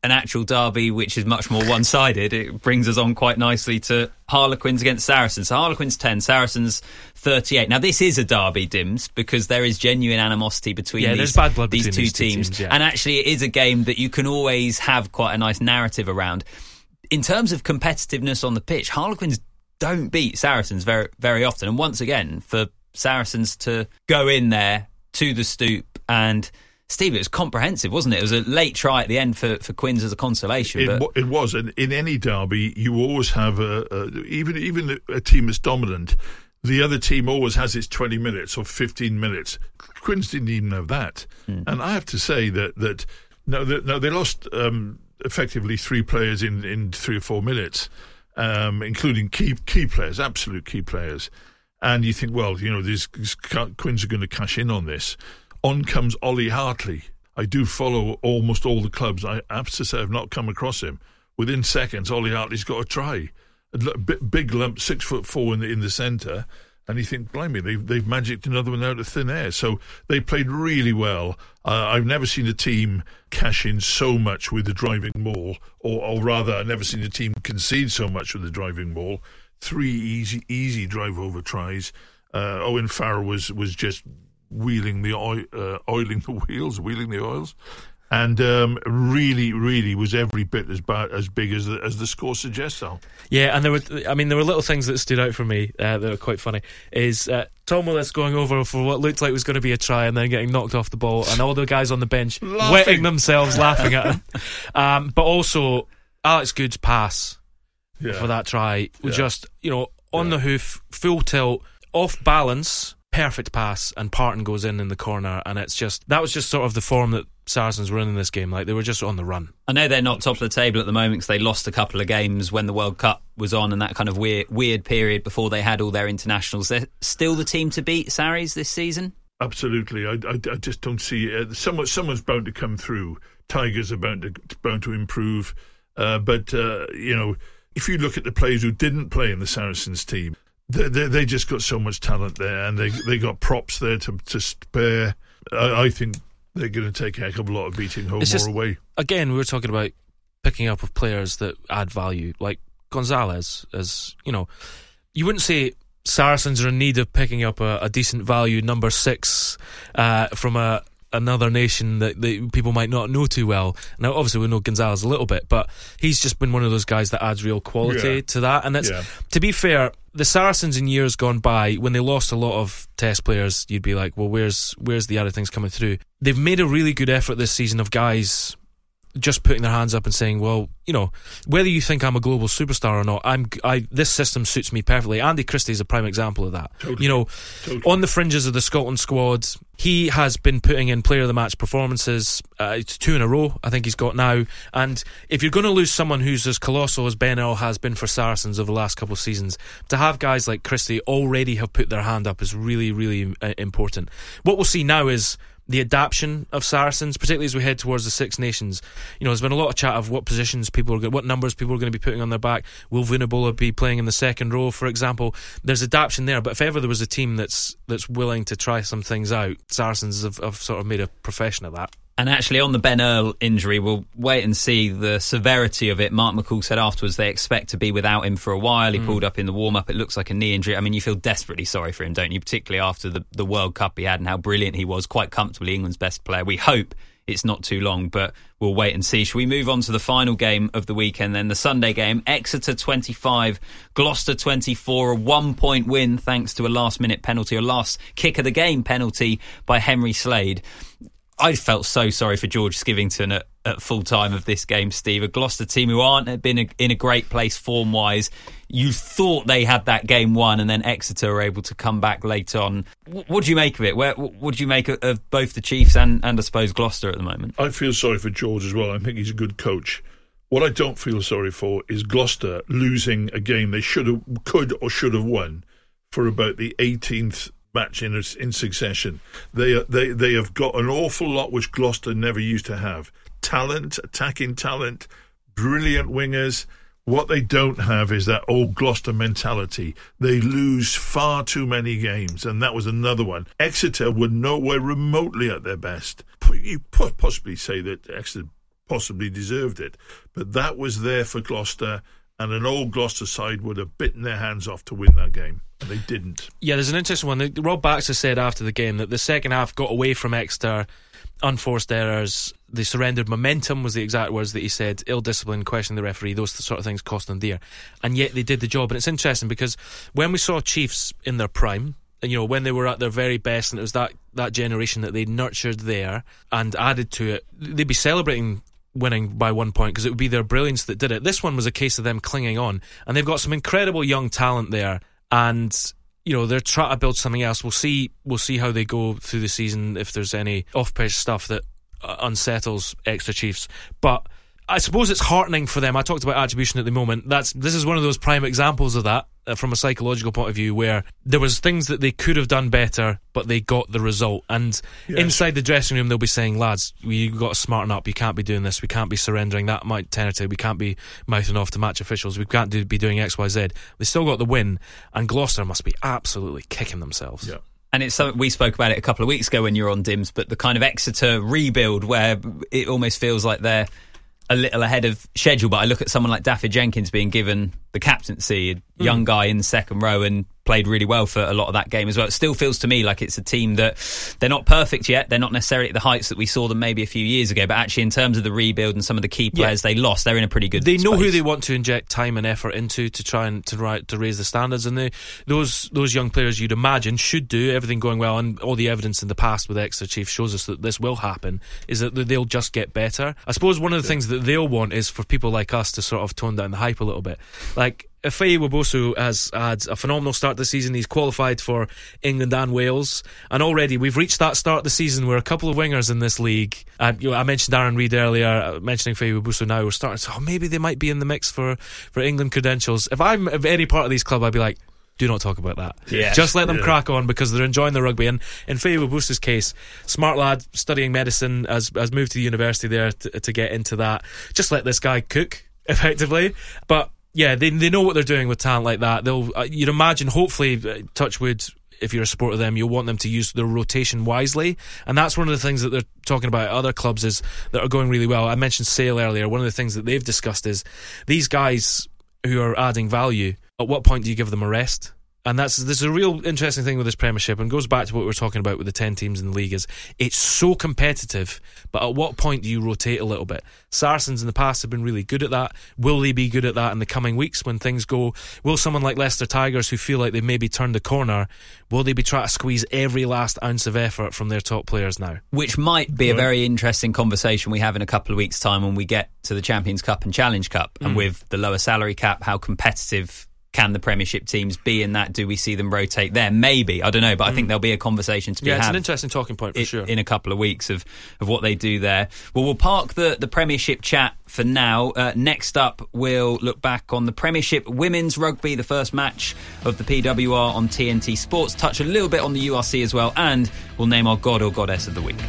an actual derby which is much more one-sided, it brings us on quite nicely to Harlequins against Saracens. So Harlequins 10, Saracens 38. Now this is a derby, Dims, because there is genuine animosity between there's bad blood these between two teams. yeah. And actually it is a game that you can always have quite a nice narrative around. In terms of competitiveness on the pitch, Harlequins don't beat Saracens very, very often. And once again, for Saracens to go in there to the Stoop, and Steve, it was comprehensive, wasn't it? It was a late try at the end for Quins as a consolation. It was. And in any derby, you always have even a team that's dominant, the other team always has its 20 minutes or 15 minutes. Quins didn't even have that. And I have to say that they lost effectively 3 players in 3 or 4 minutes, including key players, absolute key players. And you think, well, these Quins are going to cash in on this. On comes Ollie Hartley. I do follow almost all the clubs. I have to say I've not come across him. Within seconds, Ollie Hartley's got a try. A big lump, 6'4" in the centre. And you think, blimey, they've magicked another one out of thin air. So they played really well. I've never seen a team cash in so much with the driving ball, or rather, I've never seen a team concede so much with the driving ball. 3 easy drive-over tries. Owen Farrell was just wheeling the oils, and really was every bit as big as the score suggests. Al. Yeah, and there were little things that stood out for me that were quite funny. Is Tom Willis going over for what looked like was going to be a try and then getting knocked off the ball, and all the guys on the bench wetting themselves laughing at him. But also Alex Good's pass for that try was just on the hoof, full tilt, off balance. Perfect pass, and Parton goes in the corner, and that was just sort of the form that Saracens were in this game. Like, they were just on the run. I know they're not top of the table at the moment because they lost a couple of games when the World Cup was on, and that kind of weird period before they had all their internationals. They're still the team to beat, Sarries, this season? Absolutely. I just don't see it. Someone's bound to come through. Tigers are bound to improve. But if you look at the players who didn't play in the Saracens team, they just got so much talent there, and they got props there to spare. I think they're going to take a heck of a lot of beating home or away. Again, we were talking about picking up of players that add value, like Gonzalez. You wouldn't say Saracens are in need of picking up a decent value number 6 from another nation that people might not know too well. Now, obviously, we know Gonzalez a little bit, but he's just been one of those guys that adds real quality to that. And to be fair, the Saracens in years gone by, when they lost a lot of test players, you'd be like, well, where's the other things coming through? They've made a really good effort this season of guys just putting their hands up and saying, well, whether you think I'm a global superstar or not, this system suits me perfectly. Andy Christie is a prime example of that. Totally. On the fringes of the Scotland squad, he has been putting in player of the match performances. It's 2 in a row, I think he's got now. And if you're going to lose someone who's as colossal as Ben Earl has been for Saracens over the last couple of seasons, to have guys like Christie already have put their hand up is really, really important. What we'll see now is the adaptation of Saracens, particularly as we head towards the Six Nations. There's been a lot of chat of what numbers people are going to be putting on their back. Will Vunipola be playing in the second row, for example? There's adaptation there, but if ever there was a team that's willing to try some things out, Saracens have sort of made a profession of that. And actually, on the Ben Earl injury, we'll wait and see the severity of it. Mark McCall said afterwards they expect to be without him for a while. He pulled up in the warm-up. It looks like a knee injury. I mean, you feel desperately sorry for him, don't you? Particularly after the World Cup he had and how brilliant he was, quite comfortably England's best player. We hope it's not too long, but we'll wait and see. Shall we move on to the final game of the weekend then, the Sunday game? Exeter 25, Gloucester 24, a 1-point win thanks to a last-minute penalty, or last kick of the game penalty by Henry Slade. I felt so sorry for George Skivington at full time of this game, Steve. A Gloucester team who aren't been in a great place form-wise. You thought they had that game won, and then Exeter were able to come back late on. What do you make of it? What do you make of both the Chiefs and I suppose Gloucester at the moment? I feel sorry for George as well. I think he's a good coach. What I don't feel sorry for is Gloucester losing a game they could or should have won for about the 18th match in succession. They have got an awful lot which Gloucester never used to have. Talent, attacking talent, brilliant wingers. What they don't have is that old Gloucester mentality. They lose far too many games, and that was another one. Exeter were nowhere remotely at their best. You possibly say that Exeter possibly deserved it. But that was there for Gloucester, and an old Gloucester side would have bitten their hands off to win that game, and they didn't. Yeah, there's an interesting one. Rob Baxter said after the game that the second half got away from Exeter, unforced errors, they surrendered momentum was the exact words that he said, ill discipline, questioning the referee, those sort of things cost them dear, and yet they did the job. And it's interesting because when we saw Chiefs in their prime, and you know, when they were at their very best, and it was that generation that they nurtured there and added to it, they'd be celebrating winning by 1 point because it would be their brilliance that did it. This one was a case of them clinging on, and they've got some incredible young talent there, and you know, they're trying to build something else. We'll see how they go through the season, if there's any off-pitch stuff that unsettles Exeter Chiefs. But I suppose it's heartening for them. I talked about attribution at the moment. This is one of those prime examples of that from a psychological point of view, where there was things that they could have done better, but they got the result. And inside the dressing room, they'll be saying, lads, you've got to smarten up. You can't be doing this. We can't be surrendering that tendency. We can't be mouthing off to match officials. We can't be doing X, Y, Z. They still got the win, and Gloucester must be absolutely kicking themselves. Yeah. And it's something we spoke about it a couple of weeks ago when you were on Dims, but the kind of Exeter rebuild where it almost feels like they're a little ahead of schedule. But I look at someone like Daffy Jenkins being given the captaincy, a young guy in the second row, and played really well for a lot of that game as well. It still feels to me like it's a team that they're not perfect yet. They're not necessarily at the heights that we saw them maybe a few years ago, but actually in terms of the rebuild and some of the key players they lost, they're in a pretty good They know space. who they want to inject time and effort into to try and to raise the standards, and those young players, you'd imagine, should do everything going well, and all the evidence in the past with Exeter Chiefs shows us that this will happen, is that they'll just get better. I suppose one of the things that they'll want is for people like us to sort of tone down the hype a little bit. Like, Faye Wobosu has had a phenomenal start this season. He's qualified for England and Wales, and already we've reached that start of the season where a couple of wingers in this league, I mentioned Aaron Reid earlier, mentioning Faye Wobosu now, we're starting to say, maybe they might be in the mix for England credentials. If I'm any part of these club, I'd be like, do not talk about that. Yeah. Just let them crack on, because they're enjoying the rugby. And in Faye Wobosu's case, smart lad, studying medicine, has moved to the university there to get into that. Just let this guy cook, effectively. But yeah, they know what they're doing with talent like that. You'd imagine, hopefully, touch wood, if you're a supporter of them, you'll want them to use their rotation wisely. And that's one of the things that they're talking about at other clubs that are going really well. I mentioned Sale earlier. One of the things that they've discussed is these guys who are adding value, at what point do you give them a rest? And there's a real interesting thing with this Premiership, and goes back to what we were talking about with the 10 teams in the league, is it's so competitive, but at what point do you rotate a little bit? Saracens in the past have been really good at that. Will they be good at that in the coming weeks when things go? Will someone like Leicester Tigers, who feel like they've maybe turned the corner, will they be trying to squeeze every last ounce of effort from their top players now? Which might be a very interesting conversation we have in a couple of weeks' time when we get to the Champions Cup and Challenge Cup, and with the lower salary cap, how competitive can the Premiership teams be in that? Do we see them rotate there? Maybe. I don't know, but I think there'll be a conversation to be had. Yeah, it's an interesting talking point for sure. In a couple of weeks of what they do there. Well, we'll park the Premiership chat for now. Next up, we'll look back on the Premiership Women's Rugby, the first match of the PWR on TNT Sports, touch a little bit on the URC as well, and we'll name our God or Goddess of the Week.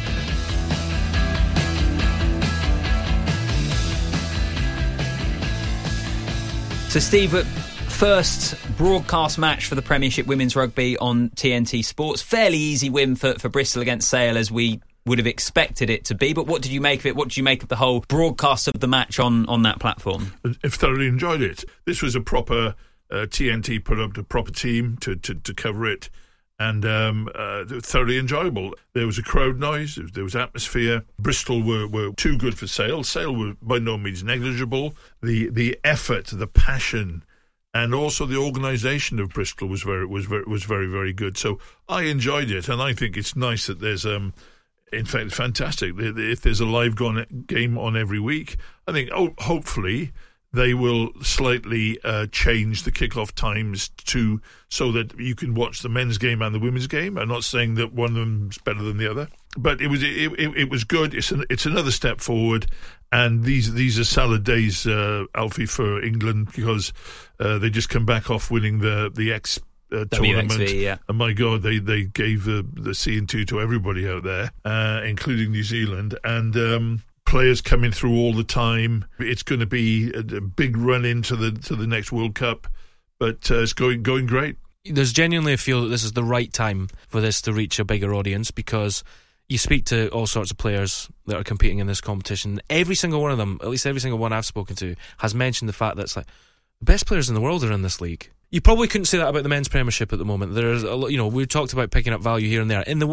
So, Steve, first broadcast match for the Premiership Women's Rugby on TNT Sports. Fairly easy win for Bristol against Sale, as we would have expected it to be. But what did you make of it? What did you make of the whole broadcast of the match on that platform? I've thoroughly enjoyed it. This was a proper TNT put up a proper team to cover it, and thoroughly enjoyable. There was a crowd noise, there was atmosphere. Bristol were too good for Sale. Sale were by no means negligible. The effort, the passion, and also the organisation of Bristol was very, very good. So I enjoyed it, and I think it's nice that there's in fact, fantastic. If there's a live game on every week, I think hopefully they will slightly change the kickoff times so that you can watch the men's game and the women's game. I'm not saying that one of them's better than the other, but it was good. It's another step forward, and these are salad days, Alfie, for England, because they just come back off winning the X tournament, WXV, and my God, they gave the C&2 to everybody out there, including New Zealand, and players coming through all the time. It's going to be a big run into the next World Cup, but it's going great. There's genuinely a feel that this is the right time for this to reach a bigger audience, because you speak to all sorts of players that are competing in this competition. Every single one of them, at least every single one I've spoken to, has mentioned the fact that it's like the best players in the world are in this league. You probably couldn't say that about the men's Premiership at the moment. There's a lot, we talked about picking up value here and there. In the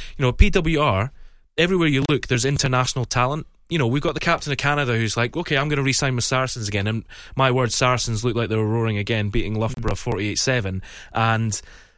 PWR, everywhere you look, there's international talent. We've got the captain of Canada who's like, okay, I'm going to re-sign with Saracens again. And my word, Saracens look like they were roaring again, beating Loughborough 48-7. And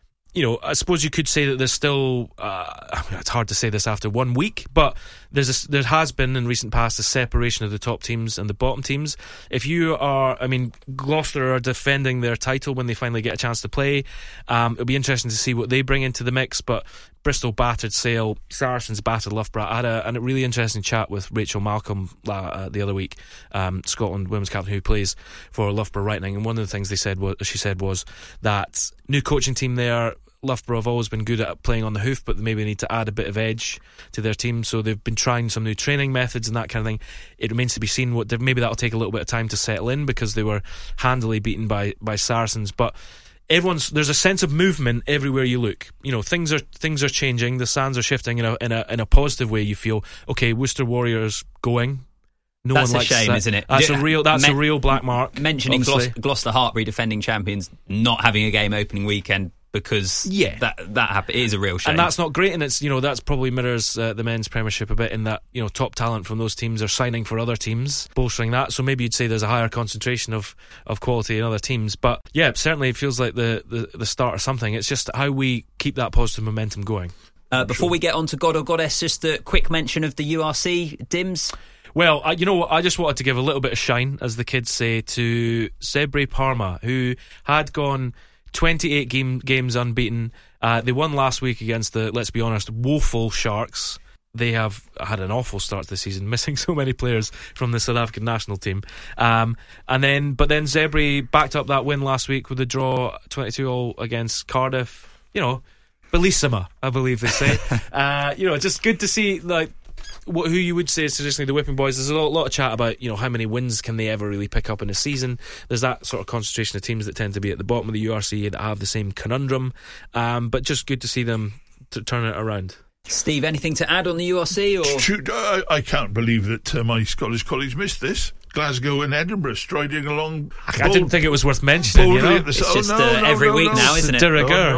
I suppose you could say that there's still, it's hard to say this after 1 week, but there has been in recent past a separation of the top teams and the bottom teams. If you are, Gloucester are defending their title when they finally get a chance to play. It'll be interesting to see what they bring into the mix, but Bristol battered Sale, Saracens battered Loughborough. I had a really interesting chat with Rachel Malcolm the other week, Scotland women's captain who plays for Loughborough Lightning, and one of the things she said was that new coaching team there, Loughborough have always been good at playing on the hoof, but they maybe need to add a bit of edge to their team, so they've been trying some new training methods and that kind of thing. It remains to be seen. Maybe that'll take a little bit of time to settle in, because they were handily beaten by Saracens, but there's a sense of movement everywhere you look. Things are changing, the sands are shifting in a positive way. You feel, okay, Worcester Warriors going. That's a shame, isn't it? That's a real black mark. Mentioning Gloucester Hartpury, defending champions, not having a game opening weekend because that happened. It is a real shame, and that's not great. And it's that's probably mirrors the men's Premiership a bit, in that top talent from those teams are signing for other teams, bolstering that. So maybe you'd say there's a higher concentration of quality in other teams. But yeah, certainly it feels like the start of something. It's just how we keep that positive momentum going. Before we get on to God or Goddess, just a quick mention of the URC, Dims. Well, I just wanted to give a little bit of shine, as the kids say, to Zebre Parma, who had gone 28 games unbeaten. They won last week against the, let's be honest, woeful Sharks. They have had an awful start to the season, missing so many players from the South African national team. But then Zebre backed up that win last week with a draw 22-all against Cardiff. Bellissima, I believe they say. Just good to see, who you would say is traditionally the whipping boys. There's a lot of chat about how many wins can they ever really pick up in a season. There's that sort of concentration of teams that tend to be at the bottom of the URC that have the same conundrum, but just good to see them turn it around. Steve, anything to add on the URC? Or I can't believe that my Scottish colleagues missed this. Glasgow and Edinburgh striding along. I didn't think it was worth mentioning. It's just every week now, isn't it?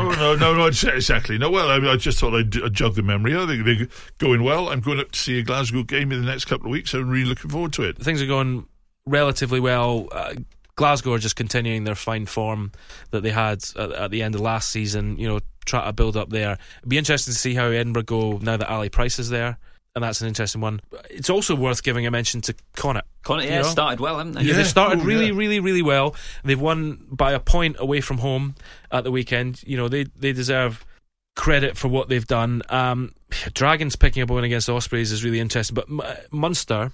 No, exactly. No, well, I just thought I'd jog the memory. I think they're going well. I'm going up to see a Glasgow game in the next couple of weeks. I'm really looking forward to it. Things are going relatively well. Glasgow are just continuing their fine form that they had at the end of last season. Try to build up there. It'd be interesting to see how Edinburgh go now that Ali Price is there. And that's an interesting one. It's also worth giving a mention to Connacht. Connacht, started well, haven't they? Yeah, they started really well. They've won by a point away from home at the weekend. They deserve credit for what they've done. Dragons picking up a win against Ospreys is really interesting. But Munster,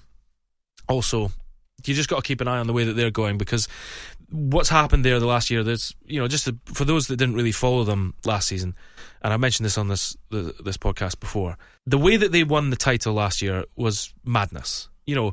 also, you just got to keep an eye on the way that they're going, because what's happened there the last year, there's for those that didn't really follow them last season, and I mentioned this on this podcast before, the way that they won the title last year was madness.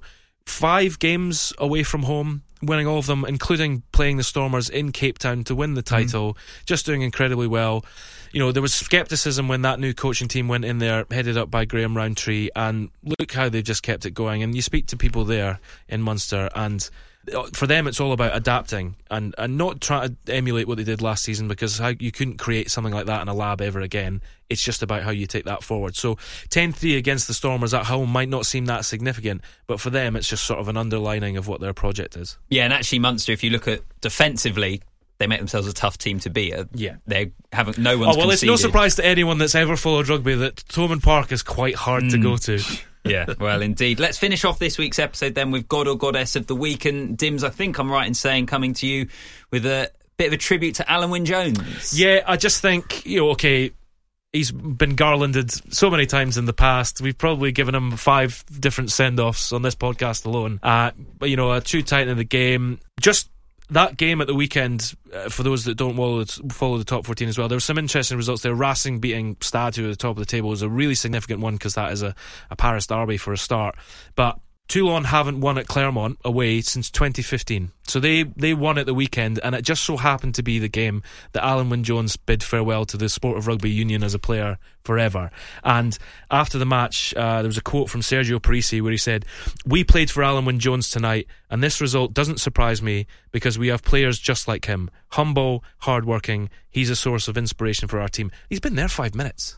5 games away from home, winning all of them, including playing the Stormers in Cape Town to win the title, just doing incredibly well. There was scepticism when that new coaching team went in there, headed up by Graham Rowntree, and look how they've just kept it going. And you speak to people there in Munster, and for them it's all about adapting and not trying to emulate what they did last season, because you couldn't create something like that in a lab ever again. It's just about how you take that forward. So 10-3 against the Stormers at home might not seem that significant, but for them it's just sort of an underlining of what their project is. Yeah, and actually Munster, if you look at defensively, they make themselves a tough team to beat. They haven't. No one's conceded. It's no surprise to anyone that's ever followed rugby that Thomond Park is quite hard to go to. Yeah, well, indeed. Let's finish off this week's episode then with God or Goddess of the Week. And Dims, I think I'm right in saying, coming to you with a bit of a tribute to Alan Wynne-Jones. Yeah, I just think, okay, he's been garlanded so many times in the past. We've probably given him 5 different send-offs on this podcast alone. But, a true titan of the game. Just that game at the weekend, for those that don't follow the top 14 as well, there were some interesting results there. Racing beating Stade, who at the top of the table, was a really significant one, because that is a Paris derby for a start. But Toulon haven't won at Clermont away since 2015. So they won at the weekend, and it just so happened to be the game that Alan Wynne-Jones bid farewell to the sport of rugby union as a player forever. And after the match, there was a quote from Sergio Parisi where he said, "We played for Alan Wynne-Jones tonight, and this result doesn't surprise me because we have players just like him. Humble, hardworking. He's a source of inspiration for our team." He's been there 5 minutes.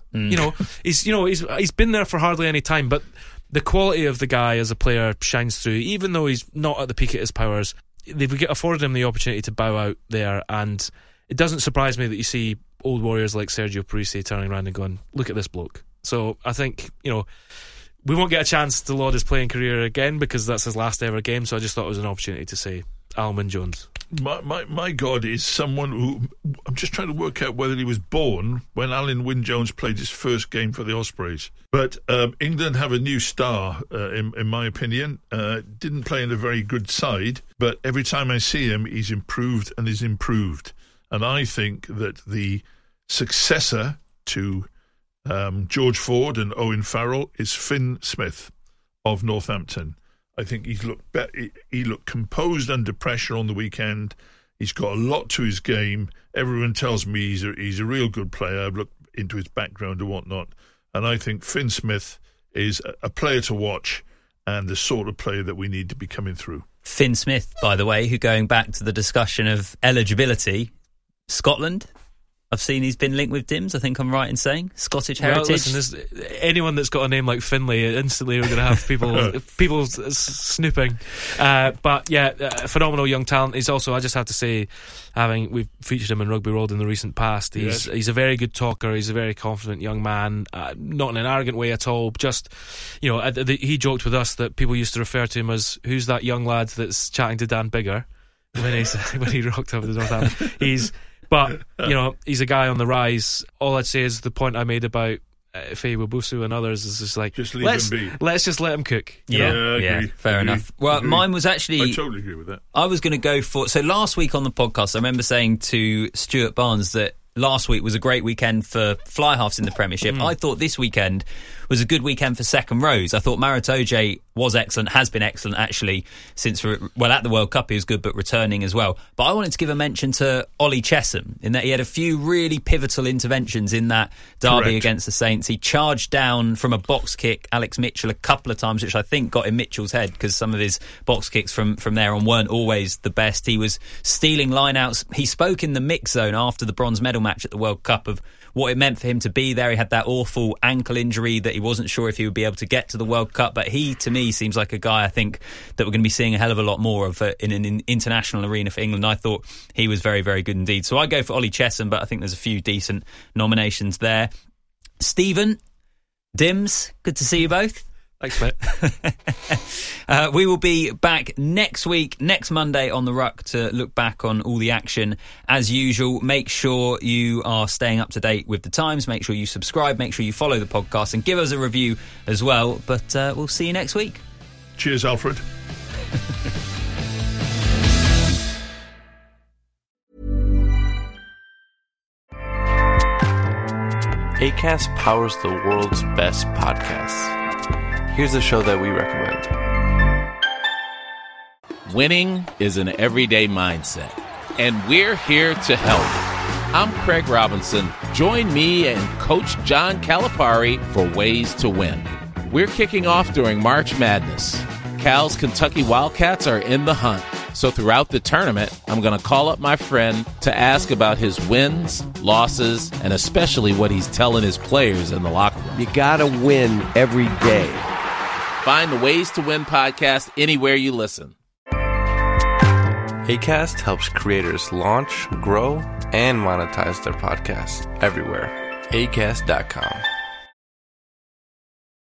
He's been there for hardly any time, but the quality of the guy as a player shines through. Even though he's not at the peak of his powers, they've afforded him the opportunity to bow out there, and it doesn't surprise me that you see old warriors like Sergio Parisi turning around and going, "Look at this bloke." So I think, we won't get a chance to laud his playing career again because that's his last ever game, so I just thought it was an opportunity to say Alan Wynne-Jones. My God is someone who, I'm just trying to work out whether he was born when Alan Wynne-Jones played his first game for the Ospreys. But England have a new star, in my opinion. Didn't play in a very good side, but every time I see him, he's improved and is improved. And I think that the successor to George Ford and Owen Farrell is Finn Smith of Northampton. I think he looked composed under pressure on the weekend. He's got a lot to his game. Everyone tells me he's a real good player. I've looked into his background and whatnot, and I think Finn Smith is a player to watch and the sort of player that we need to be coming through. Finn Smith, by the way, who, going back to the discussion of eligibility, Scotland, I've seen he's been linked with Dims, I think I'm right in saying. Scottish heritage. Well, listen, anyone that's got a name like Finlay, instantly we're going to have people snooping. But yeah, a phenomenal young talent. He's also, I just have to say, we've featured him in Rugby World in the recent past. He's a very good talker. He's a very confident young man, not in an arrogant way at all. Just, he joked with us that people used to refer to him as, "Who's that young lad that's chatting to Dan Biggar?" when he rocked over the Northampton. But, he's a guy on the rise. All I'd say is the point I made about Faye Wabusu and others is just like, just leave him be. Let's just let him cook. Yeah, fair enough. Well, mine was actually... I totally agree with that. I was going to go for... So last week on the podcast, I remember saying to Stuart Barnes that last week was a great weekend for fly halves in the Premiership. I thought this weekend was a good weekend for second rows. I thought Maritoje was excellent, has been excellent actually since, at the World Cup he was good, but returning as well. But I wanted to give a mention to Ollie Chessum in that he had a few really pivotal interventions in that derby against the Saints. He charged down from a box kick Alex Mitchell a couple of times, which I think got in Mitchell's head because some of his box kicks from there on weren't always the best. He was stealing lineouts. He spoke in the mix zone after the bronze medal match at the World Cup of what it meant for him to be there. He had that awful ankle injury that he wasn't sure if he would be able to get to the World Cup, but he, to me, seems like a guy I think that we're going to be seeing a hell of a lot more of in an international arena for England. I thought he was very, very good indeed. So I go for Ollie Chessum, but I think there's a few decent nominations there. Stephen, Dims, good to see you both. Thanks, mate. We will be back next week, next Monday on The Ruck to look back on all the action as usual. Make sure you are staying up to date with the times. Make sure you subscribe. Make sure you follow the podcast and give us a review as well. But we'll see you next week. Cheers, Alfred. Acast powers the world's best podcasts. Here's a show that we recommend. Winning is an everyday mindset, and we're here to help. I'm Craig Robinson. Join me and Coach John Calipari for Ways to Win. We're kicking off during March Madness. Cal's Kentucky Wildcats are in the hunt. So throughout the tournament, I'm going to call up my friend to ask about his wins, losses, and especially what he's telling his players in the locker room. You got to win every day. Find the Ways to Win podcast anywhere you listen. Acast helps creators launch, grow, and monetize their podcasts everywhere. Acast.com.